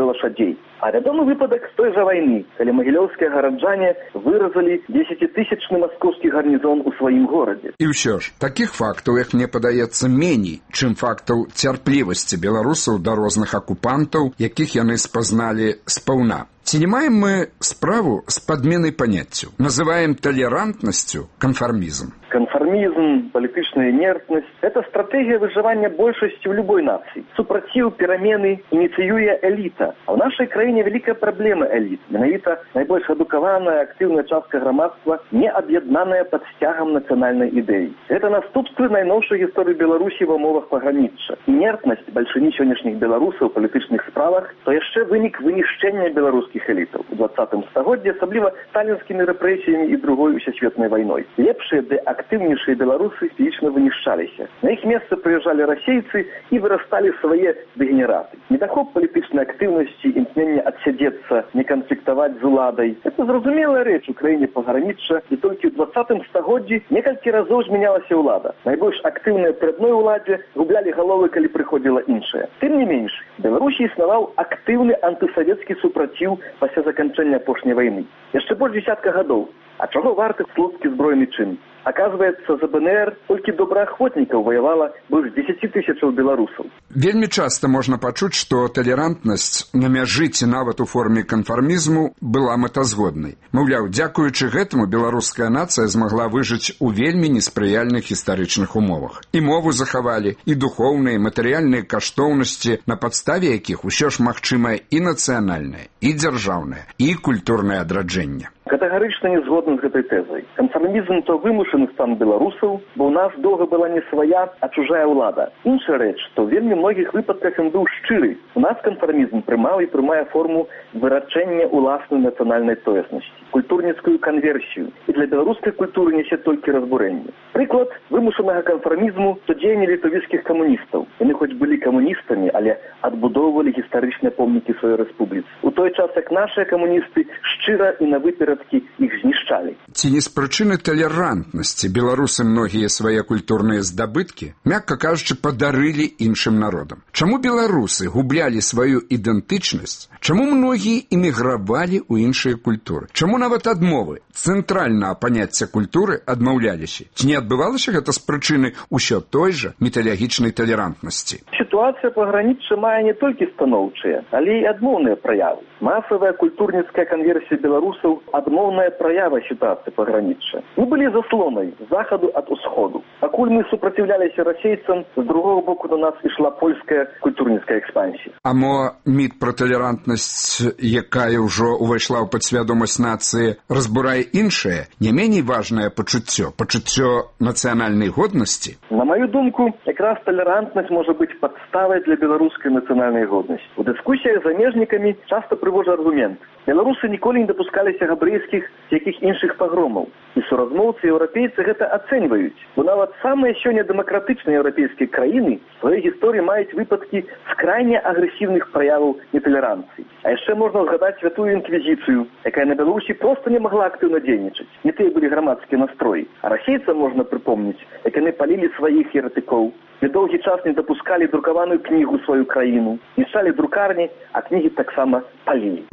лошадей. А вядомы выпадак з той жа вайны, калі магілёўскія гараджане выразалі дзесяцітысячны маскоўскі гарнізон у сваім горадзе. І ўсё ж, такіх фактаў, як мне падаецца, меней, чым фактаў цярплівасці беларусаў да розных акупантаў, якіх яны спазналі спаўна. Ці не маем мы справу з падменай паняццю? Называем толерантнасцю конформизм. Конформизм, политичная инертность – это стратегия выживания большасці в любой нации. Супраціў перамены ініцыюе эліта. А в нашей краіне великая проблема элит. Менавіта найбольш адукаваная, активная частка грамадства, не об'яднаная под сцягам национальной идеи. Это наступствы найноўшай гісторыі Беларусі в умовах пагранічча. Інертнасць бальшыні сённяшніх беларусаў у палітычных справах – то яшчэ вынік вынішчэння беларускіх элітаў у двадцатым стагоддзі, асабліва сталінскімі рэпрэсіямі і другой усесветнай вайной. Лепшыя ды актыўнейшыя беларусы фізічна вынішчаліся. На іх месца прыязджалі расейцы і вырасталі свае дэгенераты. Недахоп палітычнай актыўнасці, імкнення адсядзецца, не канфліктаваць з уладай. Это зразумелая рэч у краіне пагранічча, і толькі ў двадцатым стагоддзі некалькі разоў змянялася ўлада. Найбольш актыўныя пры адной уладзе гублялі галовы, калі прыходзіла іншая. Тым не менш, Беларусі існаваў актыўны антысавецкі супраціў пасля заканчэння апошняй вайны. Яшчэ больш дзесятка гадоў. А чаго варты слуцкі збройны чын? Оказывается, за БНР толькі добраахвотнікаў ваявала больш дзесяці тысячаў беларусаў. Вельмі часта можна пачуць, што талерантнасць на мяжы ці нават у форме канфармізму была мэтазгоднай. Маўляў, дзякуючы гэтаму беларуская нацыя змагла выжыць у вельмі неспрыяльных гістарычных умовах. І мову захавалі, і духоўныя, і матэрыяльныя каштоўнасці, на падставе якіх усё ж магчымае і нацыянальнае, і дзяржаўнае, і культурнае адраджэнне. Катэгарычна не згодны з гэтай тэзай. Канфармізм то вымушаны стан беларусаў, бо ў нас доўга была не свая, а чужая ўлада. Іншая рэч, што ў вельмі многіх выпадках ён быў шчыры. У нас канфармізм прымаў і прымае форму вырачэння ўласнай нацыянальнай тоеснасці, культурніцкую канверсію, і для беларускай культуры нясе толькі разбурэнне. Прыклад вымушанага канфармізму то дзеянні літовіцкіх камуністаў. Яны хоць былі камуністамі, але адбудоўвалі гістарычныя помнікі сваёй рэспубліцы. У той час, як нашыя камуністы шчыра і на выперад іх знішчалі. Ці не з прычыны талерантнасці беларусы многія свае культурныя здабыткі, мякка кажучы, падарылі іншым народам? Чаму беларусы гублялі сваю ідэнтычнасць? Чаму многія эмігравалі ў іншыя культуры? Чаму нават адмовы цэнтральнага паняцця культуры адмаўляліся? Ці не адбывалася гэта з прычыны ўсё той жа металагічнай талерантнасці? Сітуацыя пагранічча мае не толькі станоўчыя, але і адмоўныя праявы. Масавая культурніцкая канверсія беларусаў адмоўная праява сітуацыі пагранічча. Мы былі заслонай з захаду ад усходу. Пакуль мы супраціўляліся расейцам, з другого боку до нас ішла польская культурніцкая экспансія. А мо міт пра талерантнасць, якая ўжо ўвайшла ў падсвядомасць нацыі, разбурае іншае, не меней важнае пачуццё, пачуццё нацыянальнай годнасці? На маю думку, якраз талерантнасць можа быць падставай для беларускай нацыянальнай годнасці. У дыскусіях з замежнікамі часта прывожу аргумент. Беларусы ніколі не дапускаліся габрэйскіх ці якіх іншых пагромаў. І суразмоўцы еўрапейцы гэта ацэньваюць. Бо нават самыя сёння дэмакратычныя еўрапейскія краіны в сваёй гісторыі маюць выпадкі скрайне агрэсіўных праяваў неталеранцыі. А яшчэ можна згадаць святую інквізіцыю, якая на Беларусі проста не магла актыўна дзейнічаць. Не тыя былі грамадскія настроі. А расейцам можна прыпомніць, як яны палілі сваіх еретыкоў. І доўгі час не дапускалі друкаваную кнігу ў сваю краіну. Знішчалі друкарні, а кнігі таксама палілі.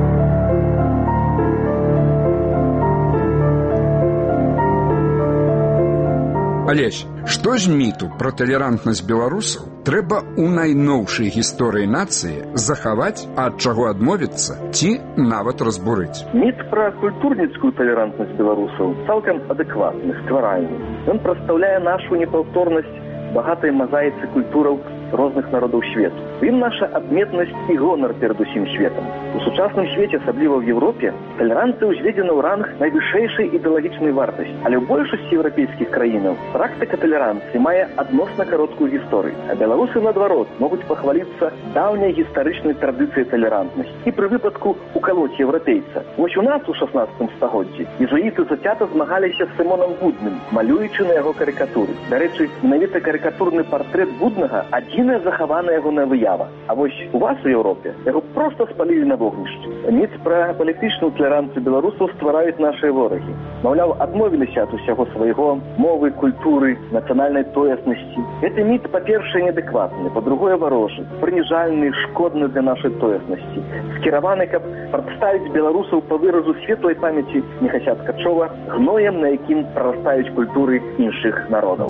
Алесь, што ж міту пра талерантнасць беларусаў трэба ў найноўшай гісторыі нацыі захаваць, а ад чаго адмовіцца ці нават разбурыць? Міт пра культурніцкую талерантнасць беларусаў цалкам адэкватны, стваральны. Ён прадстаўляе нашу непаўторнасць багатай мазаіцы культураў розных народаў свету. У ім наша адметнасць і гонар перад усім светам. У сучасным свеце, асабліва ў Еўропе, талеранцыя ўзведзена ў ранг найвышэйшай ідэалагічнай вартасці. Але ў большасці еўрапейскіх краінаў практыка талеранцыі мае адносна кароткую гісторыю. А беларусы, наадварот, могуць пахваліцца даўняй гістарычнай традыцыяй талерантнасці і пры выпадку укалоць еўрапейца. Вось у нас у шаснаццатым стагоддзі езуіты зацята змагаліся з Сымонам Будным, малюючы на яго карыкатуры. Дарэчы, менавіта карыкатурны партрэт Буднага адзін адзіная захаваная ягоная выява. А вось у вас у Еўропе яго проста спалілі на вогнішчы. Міц пра палітычную талерантнасць беларусаў ствараюць нашыя ворагі. Маўляў, адмовіліся ад усяго свайго, мовы, культуры, нацыянальнай тоеснасці. Гэты міт, па-першае, неадэкватны, па-другое, варожы, прыніжальны, шкодны для нашай тоеснасці, скіраваны, каб прадставіць беларусаў па выразу светлай памяці Міхася Ткачова гноем, на якім прарастаюць культуры іншых народаў.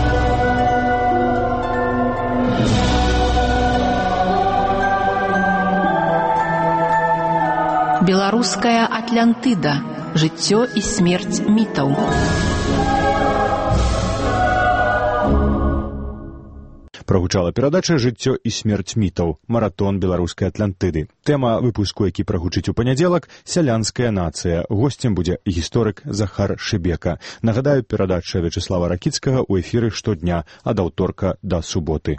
Беларуская Атлантыда. Жыццё і смерць мітаў. Прагучала перадача «Жыццё і смерць мітаў. Маратон беларускай Атлантыды». Тэма выпуску, які прагучыць у панядзелак – «Сялянская нацыя». Госцем будзе гісторык Захар Шыбека. Нагадаю, перадача Вячеслава Ракіцкага ў эфіры штодня ад аўторка да суботы.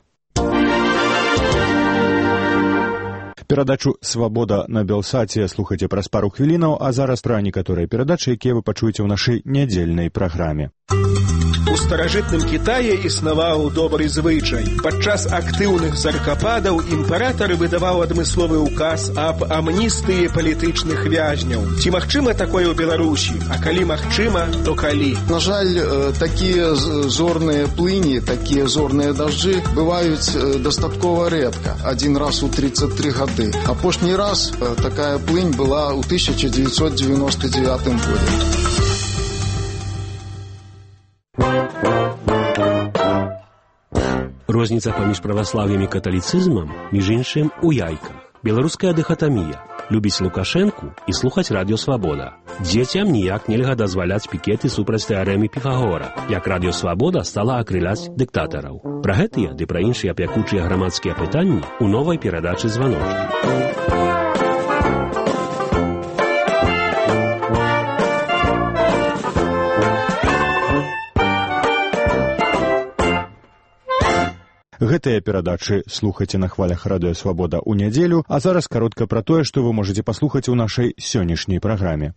Перадачу «Свабода» на Белсаце слухайце праз пару хвілінаў, а зараз пра некаторыя перадачы, якія вы пачуеце ў нашай нядзельнай праграме. У старажытным Кітаі існаваў добры звычай. Падчас актыўных заркападаў імператар выдаваў адмысловы ўказ аб амністыі палітычных вязняў. Ці магчыма такое ў Беларусі? А калі магчыма, то калі? На жаль, такія зорныя плыні, такія зорныя дажджы бываюць дастаткова рэдка. Адзін раз у тридцать три гады. Апошні раз такая плынь была ў тысяча девятьсот девяносто девятом годзе. Розніца паміж праваслаўем і каталіцызмам, між іншым, у яйках. Беларуская дыхатамія. Любіць Лукашэнку і слухаць радыё «Свабода». Дзецям ніяк нельга дазваляць пікеты супраць тэарэмы Піфагора, як радыё «Свабода» стала акрыляць дыктатараў. Пра гэтыя ды пра іншыя пякучыя грамадскія пытанні у новай перадачы «Званочкі». Гэтыя перадачы слухайце на хвалях радыё «Свабода» ў нядзелю, а зараз каротка пра тое, што вы можаце паслухаць у нашай сённяшняй праграме.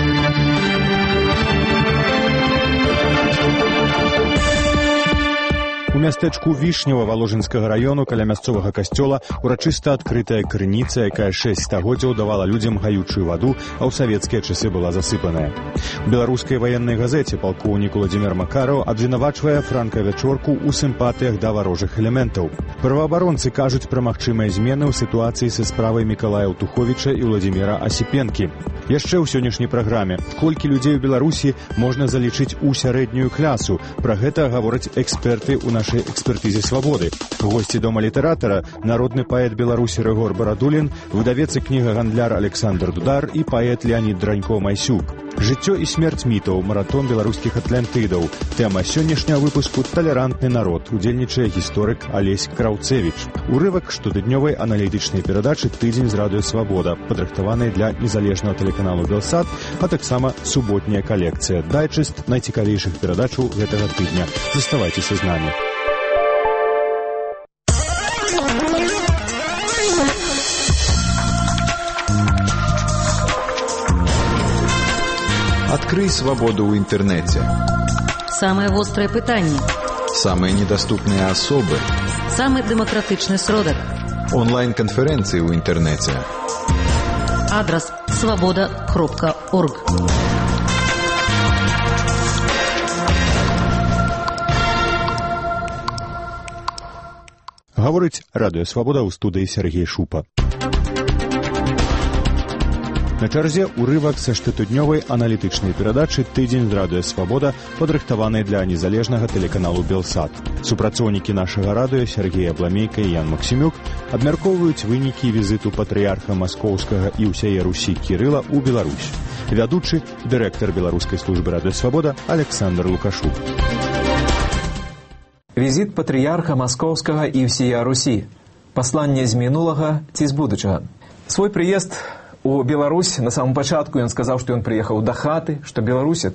У мястэчку Вішнева Валожынскага раёну каля мясцовага касцёла урачыста адкрытая крыніца, якая шэсць стагоддзяў давала людзям гаючую ваду, а ў савецкія часы была засыпаная. У беларускай ваеннай газеце палкоўнік Уладзімір Макараў абвінавачвае франка-вячорку ў сімпатыях да варожых элементаў. Праваабаронцы кажуць пра магчымыя змены ў сітуацыі са справай Мікалая Ўтуховіча і Уладзіміра Асіпенкі. Яшчэ ў сённяшняй праграме. Колькі людзей у Беларусі можна залічыць у сярэднюю класу? Пра гэта гавораць эксперты ў нашай экспертызе «Свабоды». Госці дома літаратара – народны паэт Беларусі Рыгор Барадулін, выдавец і кнігагандляр Александр Дудар і паэт Леонід Дранько-Майсюк. Жыццё і смерць мітаў. Маратон беларускіх атлантыдаў. Тэма сённяшняга выпуску – «Талерантны народ». Удзельнічае гісторык Алесь Краўцевіч. Урывак штотыднёвай аналітычнай перадачы «Тыдзень з радыё «Свабода», падрыхтаванай для незалежнага тэлеканалу «Белсат», а таксама суботняя калекцыя. Дайджэст найцікавейшых перадачаў гэтага тыдня. Заставайцеся з намі. Открый свободу в интернете. Самое вострое пытание. Самые недоступные особы. Самый демократичный сродок. Онлайн-конференции в интернете. Адрес свобода точка орг. Гаворыць радыё «Свабода» ў студыі Сергей Шупа. На чарзе урывак са штотыднёвай аналітычнай перадачы «Тыдзень з радыё «Свабода», падрыхтаванай для незалежнага тэлеканалу «Белсат». Супрацоўнікі нашага радыё Сергей Абламейка і Ян Максімюк абмяркоўваюць вынікі візіту патрыярха маскоўскага і ўсяе Русі Кірыла ў Беларусь. Вядучы, дырэктар беларускай службы радыё «Свабода» Александр Лукашук. Візіт патрыярха маскоўскага і ўсяе Русі. Пасланне з мінулага ці з будучага. Свой прыезд у Беларусь на самом пачатку ён сказаў, што ён прыехаў да хаты, што Беларусь — это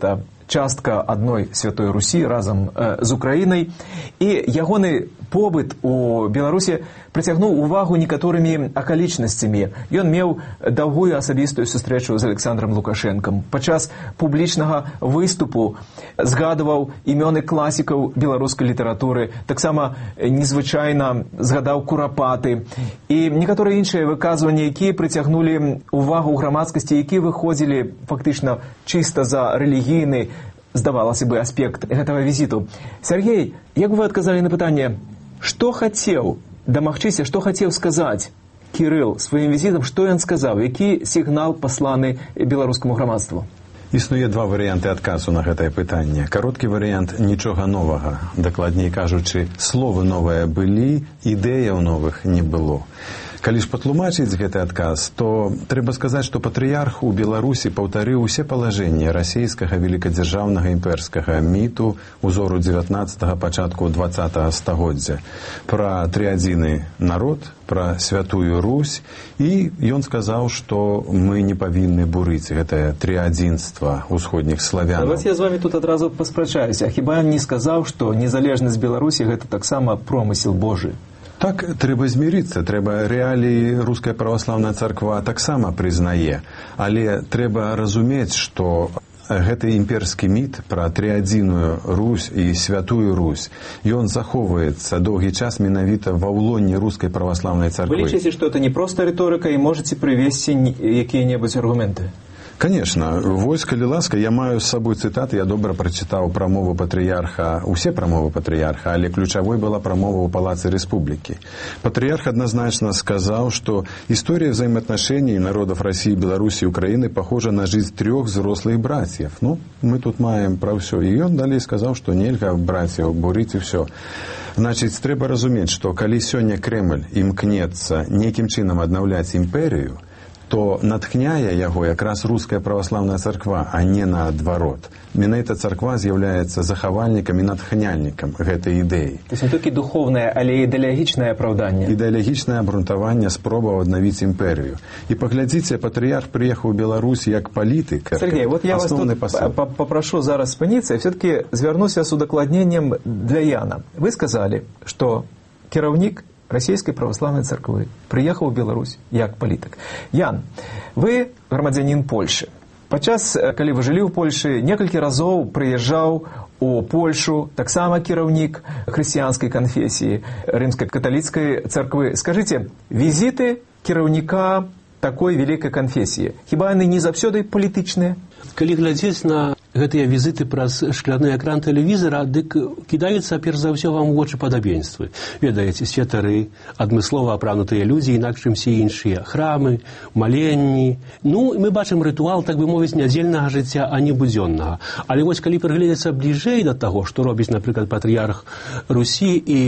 частка адной святой Русі разам з Украінай. І ягоны побыт у Беларусі прыцягнуў увагу некаторымі акалічнасцямі. Ён меў даўгую асабістую сустрэчу з Александром Лукашенком. Падчас публічнага выступу згадываў імёны класікаў беларускай літаратуры, таксама незвычайна згадаў Курапаты і некаторыя іншыя выказванні, якія прыцягнулі увагу грамадскасці, якія выходзілі фактычна чыста за рэлігійны, здавалася бы, аспект гэтага візіту. Сергей, як вы адказалі на пытанне, што хацеў дамагчыся, што хацеў сказаць Кірыл сваім візітам, што ён сказаў, які сігнал пасланы беларускаму грамадству? Існуе два варыянты адказу на гэтае пытанне. Кароткі варыянт – нічога новага. Дакладней кажучы, словы новыя былі, ідэяў новых не было. Калі ж патлумачыць гэты адказ, то трэба сказаць, што патрыярх у Беларусі паўтарыў усе палажэнні расійскага велікадзяржаўнага імперскага міту узору дзевятнаццатага, пачатку дваццатага стагоддзя пра трыадзіны народ, пра святую Русь, і ён сказаў, што мы не павінны бурыць гэтае трыадзінства ўсходніх славянаў. Вот я з вами тут адразу паспрачаюся. А хіба ён не сказаў, што незалежнасць Беларусі гэта таксама промысел Божы? Так, трэба змірыцца, трэба рэаліі руская праваслаўная царква таксама прызнае, але трэба разумець, што гэты імперскі міт пра трыадзіную Русь і святую Русь, ён захоўваецца доўгі час менавіта ва ўлонні рускай праваслаўнай царквы. Вы лічыце, што это не проста рыторыка і можаце прывесці якія-небудзь аргументы? Конечно. Вось, калі ласка, я маю з сабой цытаты, я добра прачытаў прамову патрыярха, усе прамовы патрыярха, але ключавой была прамова ў Палацы Рэспублікі. Патрыярх адназначна сказаў, што история взаимоотношений народов России, Беларуси и Украины похожа на жизнь трех взрослых братьев. Ну, мы тут маем про все. И он далее сказал, что нельга братьев бурить и все. Значит, трэба разуметь, что калі сёння Кремль імкнецца неким чынам аднаўляць імперію, то натхняе яго якраз руская праваслаўная царква, а не наадварот. Менавіта царква з'яўляецца захавальнікам і натхняльнікам гэтай ідэі. То есть не толькі духовнае, але і ідэалагічнае апраўданне. Ідэалагічнае абрунтаванне спробаў аднавіць імперію. І паглядзіце, патрыярх прыехаў у Беларусь як палітык. Сергей, вот я вас тут попрошу зараз спыніцца і все-таки звярнуся з удакладненнем для Яна. Вы сказали, что кіраўнік Российской православной церкви приехал в Беларусь як політик. Ян, вы громадянин Польши. Падчас, калі вы жылі ў Польшы, некалькі разоў прыязджаў у Польшу, таксама кіраўнік хрысціянскай канфесіі рымскай каталіцкай церквы. Скажите, візіты кіраўніка такой вялікай канфесіі, хіба яны не заўсёды палітычныя? Калі глядзець на гэтыя візіты праз шкляны экран тэлевізара, дык кідаюцца перш за ўсё вам у вочы падабенствы. Ведаеце, святары, адмыслова апранутыя людзі, інакш чым все іншыя, храмы, маленні. Ну, мы бачым рытуал, так бы мовіць, нядзельнага жыцця, а не будзённага. Але вось калі прыгледзецца бліжэй да таго, што робіць, напрыклад, патрыярх Русі і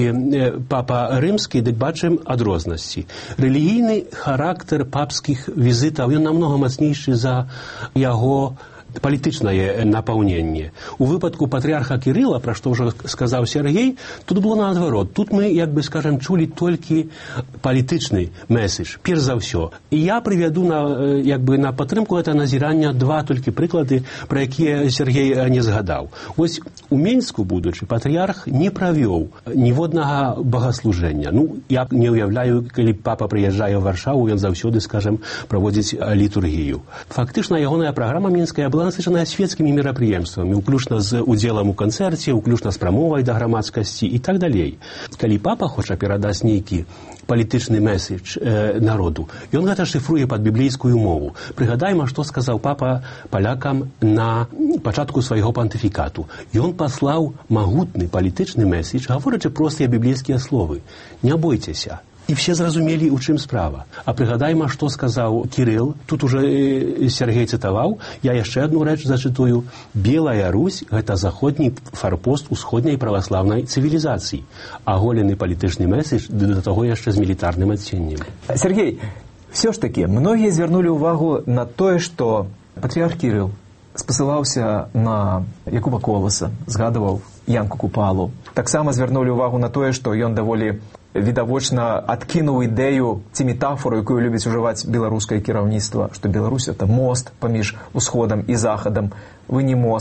папа Рымскі, дык бачым адрознасці. Рэлігійны характар папскіх візітаў, ён намнога мацнейшы за яго палітычнае напаўненне. У выпадку патрыарха Кірыла, пра што ўжо сказаў Сергей, тут было наадварот. Тут мы, як бы скажем, чулі толькі палітычны месседж, перш за ўсё. І я прывяду на, як бы, на падтрымку гэта назірання два толькі прыклады, пра якія Сергей не згадаў. Вось у Менску, будучы, патрыарх не правёў ніводнага богаслужэння. Ну, я не ўяўляю, калі папа прыязджае ў Варшаву, ён заўсёды, скажем, праводзіць літургію. Фактычна, ягоная праграма мінская была насычаная светскімі мерапрыемствамі, уключна з удзелам у канцэрце, уключна з прамовай да грамадскасці і так далей. Калі папа хоча перадаць нейкі палітычны месседж э, народу, ён гэта шыфруе пад біблейскую мову. Прыгадайма, што сказаў папа палякам на пачатку свайго пантыфікату. Ён паслаў магутны палітычны месседж, гаворачы простыя біблейскія словы. Не бойцеся. І все зразумелі, у чым справа. А прыгадайма, што сказаў Кірыл, тут уже Сергей цытаваў, я яшчэ адну рэч зачытую. Белая Русь – гэта заходні фарпост усходняй праваслаўнай цывілізацыі. Аголены палітычны месседж, да таго яшчэ з мілітарным адценнем. Сергей, все ж таки, многія звярнулі ўвагу на тое, што патрыарх Кірыл спасылаўся на Якуба Коласа, згадываў Янку Купалу. Таксама звярнулі ўвагу на тое, што ён даволі відавочна адкінуў ідэю ці метафору, якую любіць ужываць беларускае кіраўніцтва, што Беларусь – это мост паміж усходам і захадам. Вы не мост.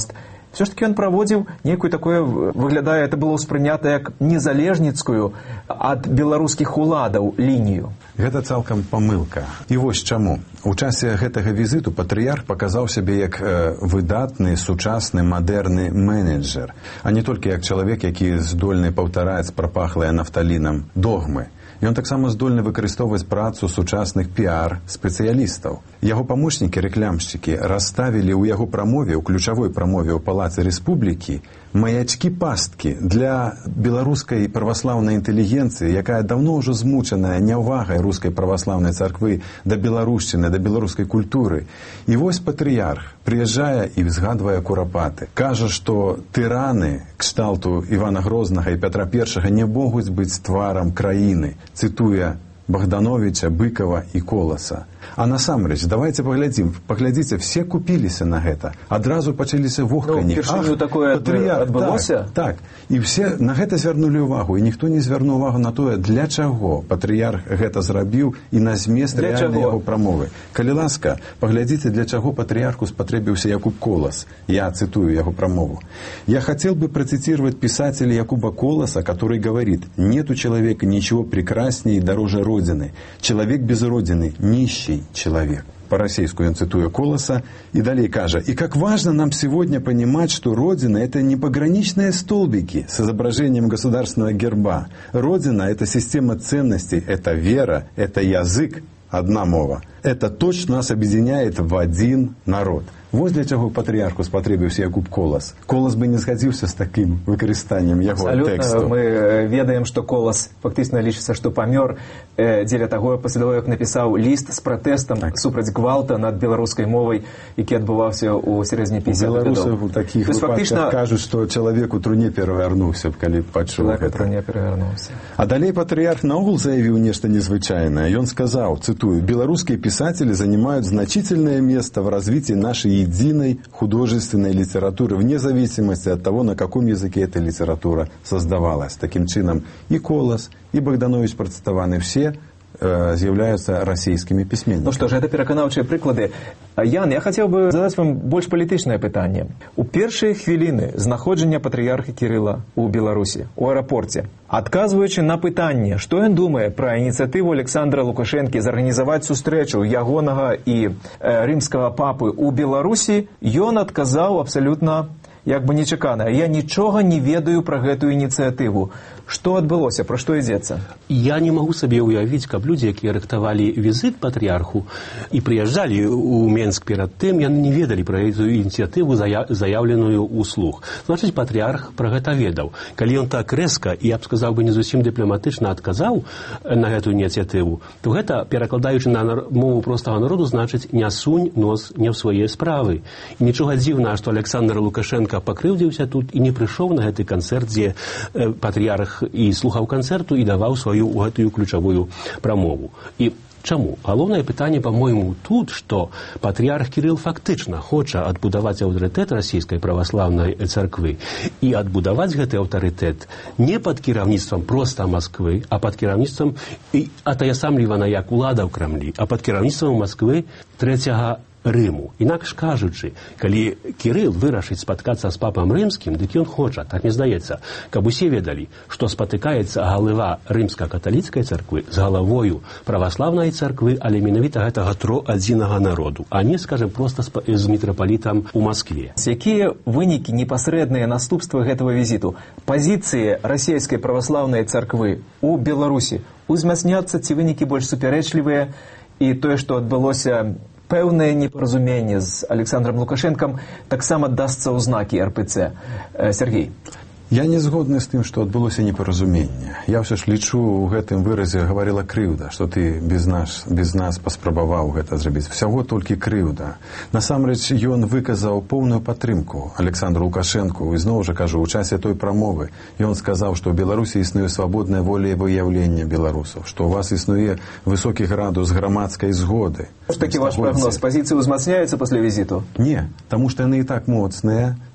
все ж таки ён праводзіў некую такое, выглядае, это было ўспрынята як незалежніцкую ад беларускіх уладаў лінію. Гэта цалкам памылка. І вось чаму. У часе гэтага візіту патрыярх паказаў сябе як э, выдатны, сучасны, мадэрны менеджер, а не толькі як чалавек, які здольны паўтараць прапахлыя нафталінам догмы. Ён таксама здольны выкарыстоўваць працу сучасных піар-спецыялістаў. Яго памочнікі, рэклямшчыкі расставілі ў яго прамове, у ключавой прамове ў Палацы Рэспублікі, маячкі-пасткі для беларускай праваслаўнай інтэлігенцыі, якая даўно ўжо змучаная няўвагай рускай праваслаўнай царквы да беларушчыны, да беларускай культуры. І вось патрыярх прыязджае і згадвае курапаты. Кажа, што тыраны кшталту Івана Грознага і Пятра Першага не могуць быць тварам краіны, цытуе Богдановича, Быкова і Коласа. А насамрэч, давайте паглядзім, паглядзіце, все купіліся на гэта. Адразу пачаліся вохканні. Ну, першыню такое адбылося? Так, так. І все на гэта звярнулі ўвагу, і ніхто не звярнуў увагу на тое, для чаго патрыярх гэта зрабіў і на змест рэальнай яго прамовы. Калі ласка, паглядзіце, для чаго патрыярху спатрэбіўся Якуб Колас. Я цитую яго прамову. «Я хотел бы процитировать писателя Якуба Коласа, который говорит, нет у человека ничего прекраснее и дороже Родины. Человек без Родины – нищий человек». По-российски он цитует Колоса и далее кажа. «И как важно нам сегодня понимать, что Родина – это не пограничные столбики с изображением государственного герба. Родина – это система ценностей, это вера, это язык, одна мова. Это то, что нас объединяет в один народ». Вось для чаго патрыярху спатрэбіўся Якуб Колас. Колас бы не згадзіўся з такім выкарыстаннем яго тэксту. Мы ведаем, што Колас фактычна лічыцца, што памёр дзеля таго, пасля таго, як напісаў ліст з пратэстам так. супраць гвалта над беларускай мовай, які адбываўся ў сярэдзіне пяцідзесятых гадоў. Беларусы ў такіх выпадках фактычна... кажуць, што чалавек у труне перавярнуўся, калі пачуў гэта. Труне перавярнуўся. А далей патрыярх наогул заявіў нешта незвычайнае. Ён сказаў, цитую, «Белорусские писатели занимают значительное место в развитии нашей единой художественной литературы, вне зависимости от того, на каком языке эта литература создавалась». Таким чином и Колас, и Богданович процитованы все э, являются российскими письменниками. Ну что ж, это пераканаўчыя прыклады. Ян, я хотел бы задать вам больш палітычнае пытанне. У першыя хвіліны знаходжання патрыярха Кірыла ў Беларусі, у аэрапорце, адказваючы на пытанне, што ён думае пра ініцыятыву Александра Лукашэнкі зарганізаваць сустрэчу ягонага і э, рымскага папы ў Беларусі, ён адказаў абсалютна як бы нечакана. Я нічога не ведаю пра гэтую ініцыятыву. Што адбылося, пра што ідзецца? Я не магу сабе ўявіць, каб людзі, якія рыхтавалі візіт патрыярху і прыязджалі ў Менск перад тым, яны не ведалі пра гэтую ініцыятыву, заяўленую ўслух. Значыць, патрыярх пра гэта ведаў. Калі ён так рэзка і, я б сказаў бы, не зусім дыпламатычна адказаў на гэтую ініцыятыву, то гэта, перакладаючы на мову простага народу, значыць, не сунь нос не ў свае справы. І нічога дзіўнага, што Александр Лукашенко пакрыўдзіўся тут і не прыйшоў на гэты канцэрт, дзе э, патрыярх і слухаў канцэрту і даваў сваю гэтую ключавую прамову. І чаму? Галоўнае пытанне, па-мойму, тут, што патрыярх Кірыл фактычна хоча адбудаваць аўтарытэт расійскай праваслаўнай царквы і адбудаваць гэты аўтарытэт не пад кіраўніцтвам проста Масквы, а пад кіраўніцтвам атаясамлівана як улада ў Крамлі, а пад кіраўніцтвам Масквы трэцяга Рыму. Інакш кажучы, калі Кірыл вырашыць спаткацца з папам рымскім, дык ён хоча, так мне здаецца, каб усе ведалі, што спатыкаецца галава рымска-каталіцкай царквы з галавою праваслаўнай царквы, але менавіта гэтага тро адзінага народу, а не, скажем, проста з мітрапалітам у Маскве. Якія вынікі, непасрэдныя наступствы гэтага візіту? Пазіцыі расійскай праваслаўнай царквы ў Беларусі узмацняцца, ці вынікі больш супярэчлівыя, і тое, што адбылося пэўнае непаразуменне з Александром Лукашэнкам, таксама дасца ў знакі эр пэ цэ. Сергей. Я не згодны з тым, што адбылося непаразуменне. Я ўсё ж лічу, у гэтым выразе гаварыла крыўда, што ты без нас, без нас паспрабаваў гэта зрабіць. Всяго толькі крыўда. Насамрэч, ён выказаў поўную падтрымку Александру Лукашэнку. І зноў жа кажу, у часе той прамовы ён сказаў, што ў Беларусі існуе свабоднае волевыяўленне беларусаў, што у вас існуе высокі градус грамадскай згоды. Што такі ваш прагноз? Пазіцыі ўзмацняюцца пасля візіту? Не, таму што яны і так моцныя,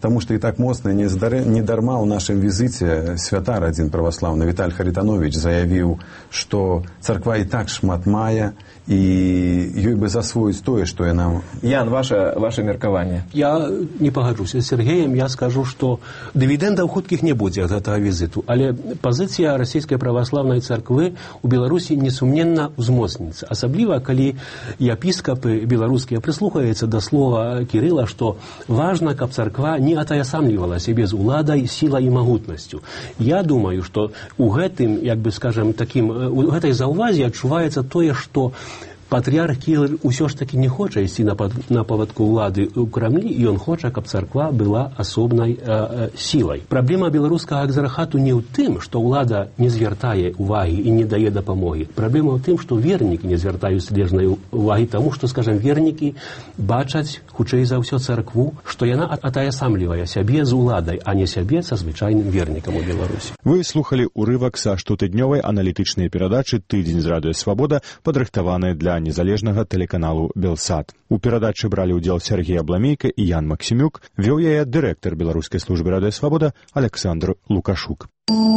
Потому что и так моцна не дарма ў нашым візіце святар адзін праваслаўны Віталь Харитонович заявіў, што царква і так шмат мае, і ёй бы засвоіць тое, што яна... Ян, ваше, ваше меркаванне. Я не пагаджуся з Сергеем, я скажу, што дывідэндаў хуткіх не будзе ад гэтага візіту, але пазіцыя расійскай праваслаўнай царквы у Беларусі несумненна узмоцніцца. Асабліва, калі епіскапы беларускія прыслухаюцца да слова Кірыла, што важна, каб царква не атаясамлівала сябе з уладай, сілай і магутнасцю. Я думаю, што у гэтым, як бы скажем, такім, у гэтай заўвазе адчуваецца тое, што патрыарх Кірыл усё ж таки не хоча ісці на, на павадку ўлады ў Крамлі, і ён хоча, каб царква была асобнай э, э, сілай. Праблема беларускага экзархату не ў тым, што ўлада не звяртае ўвагі і не дае дапамогі. Праблема ў тым, што вернікі не звяртаюць належнай увагі таму, што, скажем, вернікі бачаць, хутчэй за ўсё, царкву, што яна атаясамлівае сябе з уладай, а не сябе са звычайным вернікам у Беларусі. Вы слухали урывак са штотыднёвай аналітычнай перадачы «Тыдзень з радыё Свабода», падрыхтаванай для незалежнага тэлеканалу «Белсат». У перадачы бралі ўдзел Сергей Абламейка і Ян Максімюк, вёў яе дырэктар беларускай службы радыё Свабода Александр Лукашук.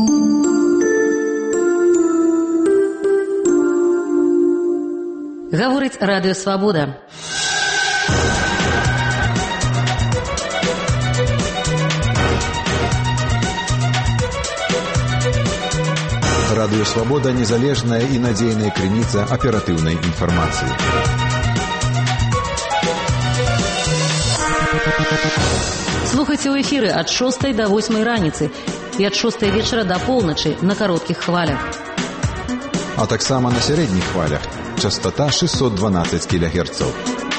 Гаворыць радыё Свабода. Радыё Свабода – незалежная і надзейная крыніца аператыўнай інфармацыі. Слухайце ў эфіры ад шостай да восьмай раніцы і ад шостай вечара да поўначы на кароткіх хвалях. А таксама на сярэдніх хвалях. Частота шестьсот дванадцать кілогерцаў.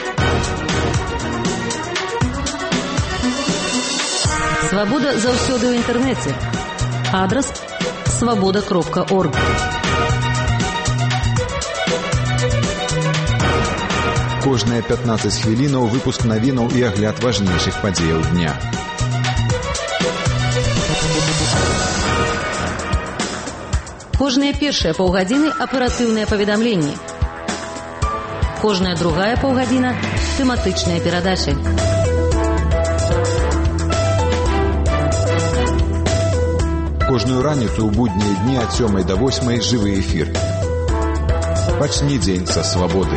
Свабода заўсёды ў інтэрнэце. Адрас свабода кропка орг. Кожныя пятнадцать хвілінаў выпуск навінаў і агляд важнейшых падзеяў дня. Кожныя першыя паўгадзіны аператыўныя паведамленні. Кожная другая паўгадзіна тэматычныя перадачы. Кожную раніцу ў буднія дні ад сёмай да восьмай жывы эфір. Пачні дзень са свабоды.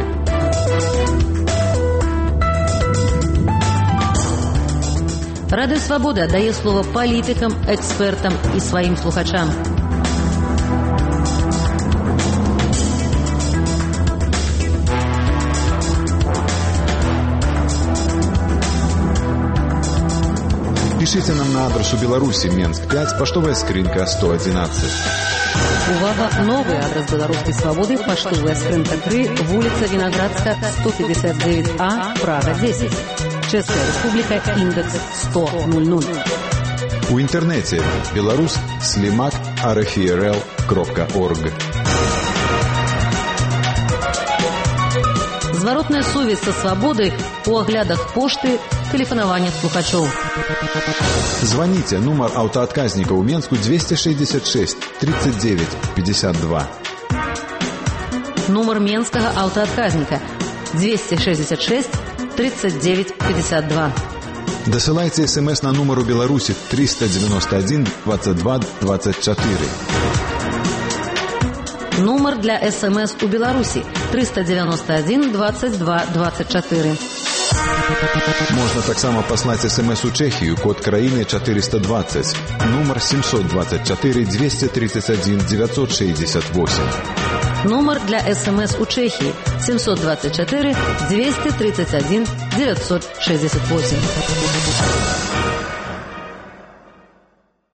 Радыё Свабода дае слова палітыкам, экспертам і сваім слухачам. Пишите нам на адресу Беларуси, Менск пять, поштовая скринка сто одиннадцать. Увага, новый адрес Белорусской Свободы, поштовая скринка три, улица Виноградска, сто пятьдесят девять А, Прага десять. Чешская Республика, индекс сто ноль. У интернете беларус слимак арфрл кропка орг. Зворотная сувязь со свободой у оглядах пошты, телефонования слухачоў. Звоните, нумар аўтаадказніка ў Менску двести шестьдесят шесть тридцать девять пятьдесят два. Нумар менскага аўтаадказніка двести шестьдесят шесть тридцать девять пятьдесят два. Дасылайце смс на нумару Беларуси триста девяносто один двадцать два двадцать четыре. Нумар для СМС у Беларуси триста девяносто один двадцать два двадцать четыре. Можно таксама паслаць смс у Чэхію, код краіны четыреста двадцать, нумар семьсот двадцать четыре двести тридцать один девятьсот шестьдесят восемь. Номер для СМС у Чехии семьсот двадцать четыре двести тридцать один девятьсот шестьдесят восемь.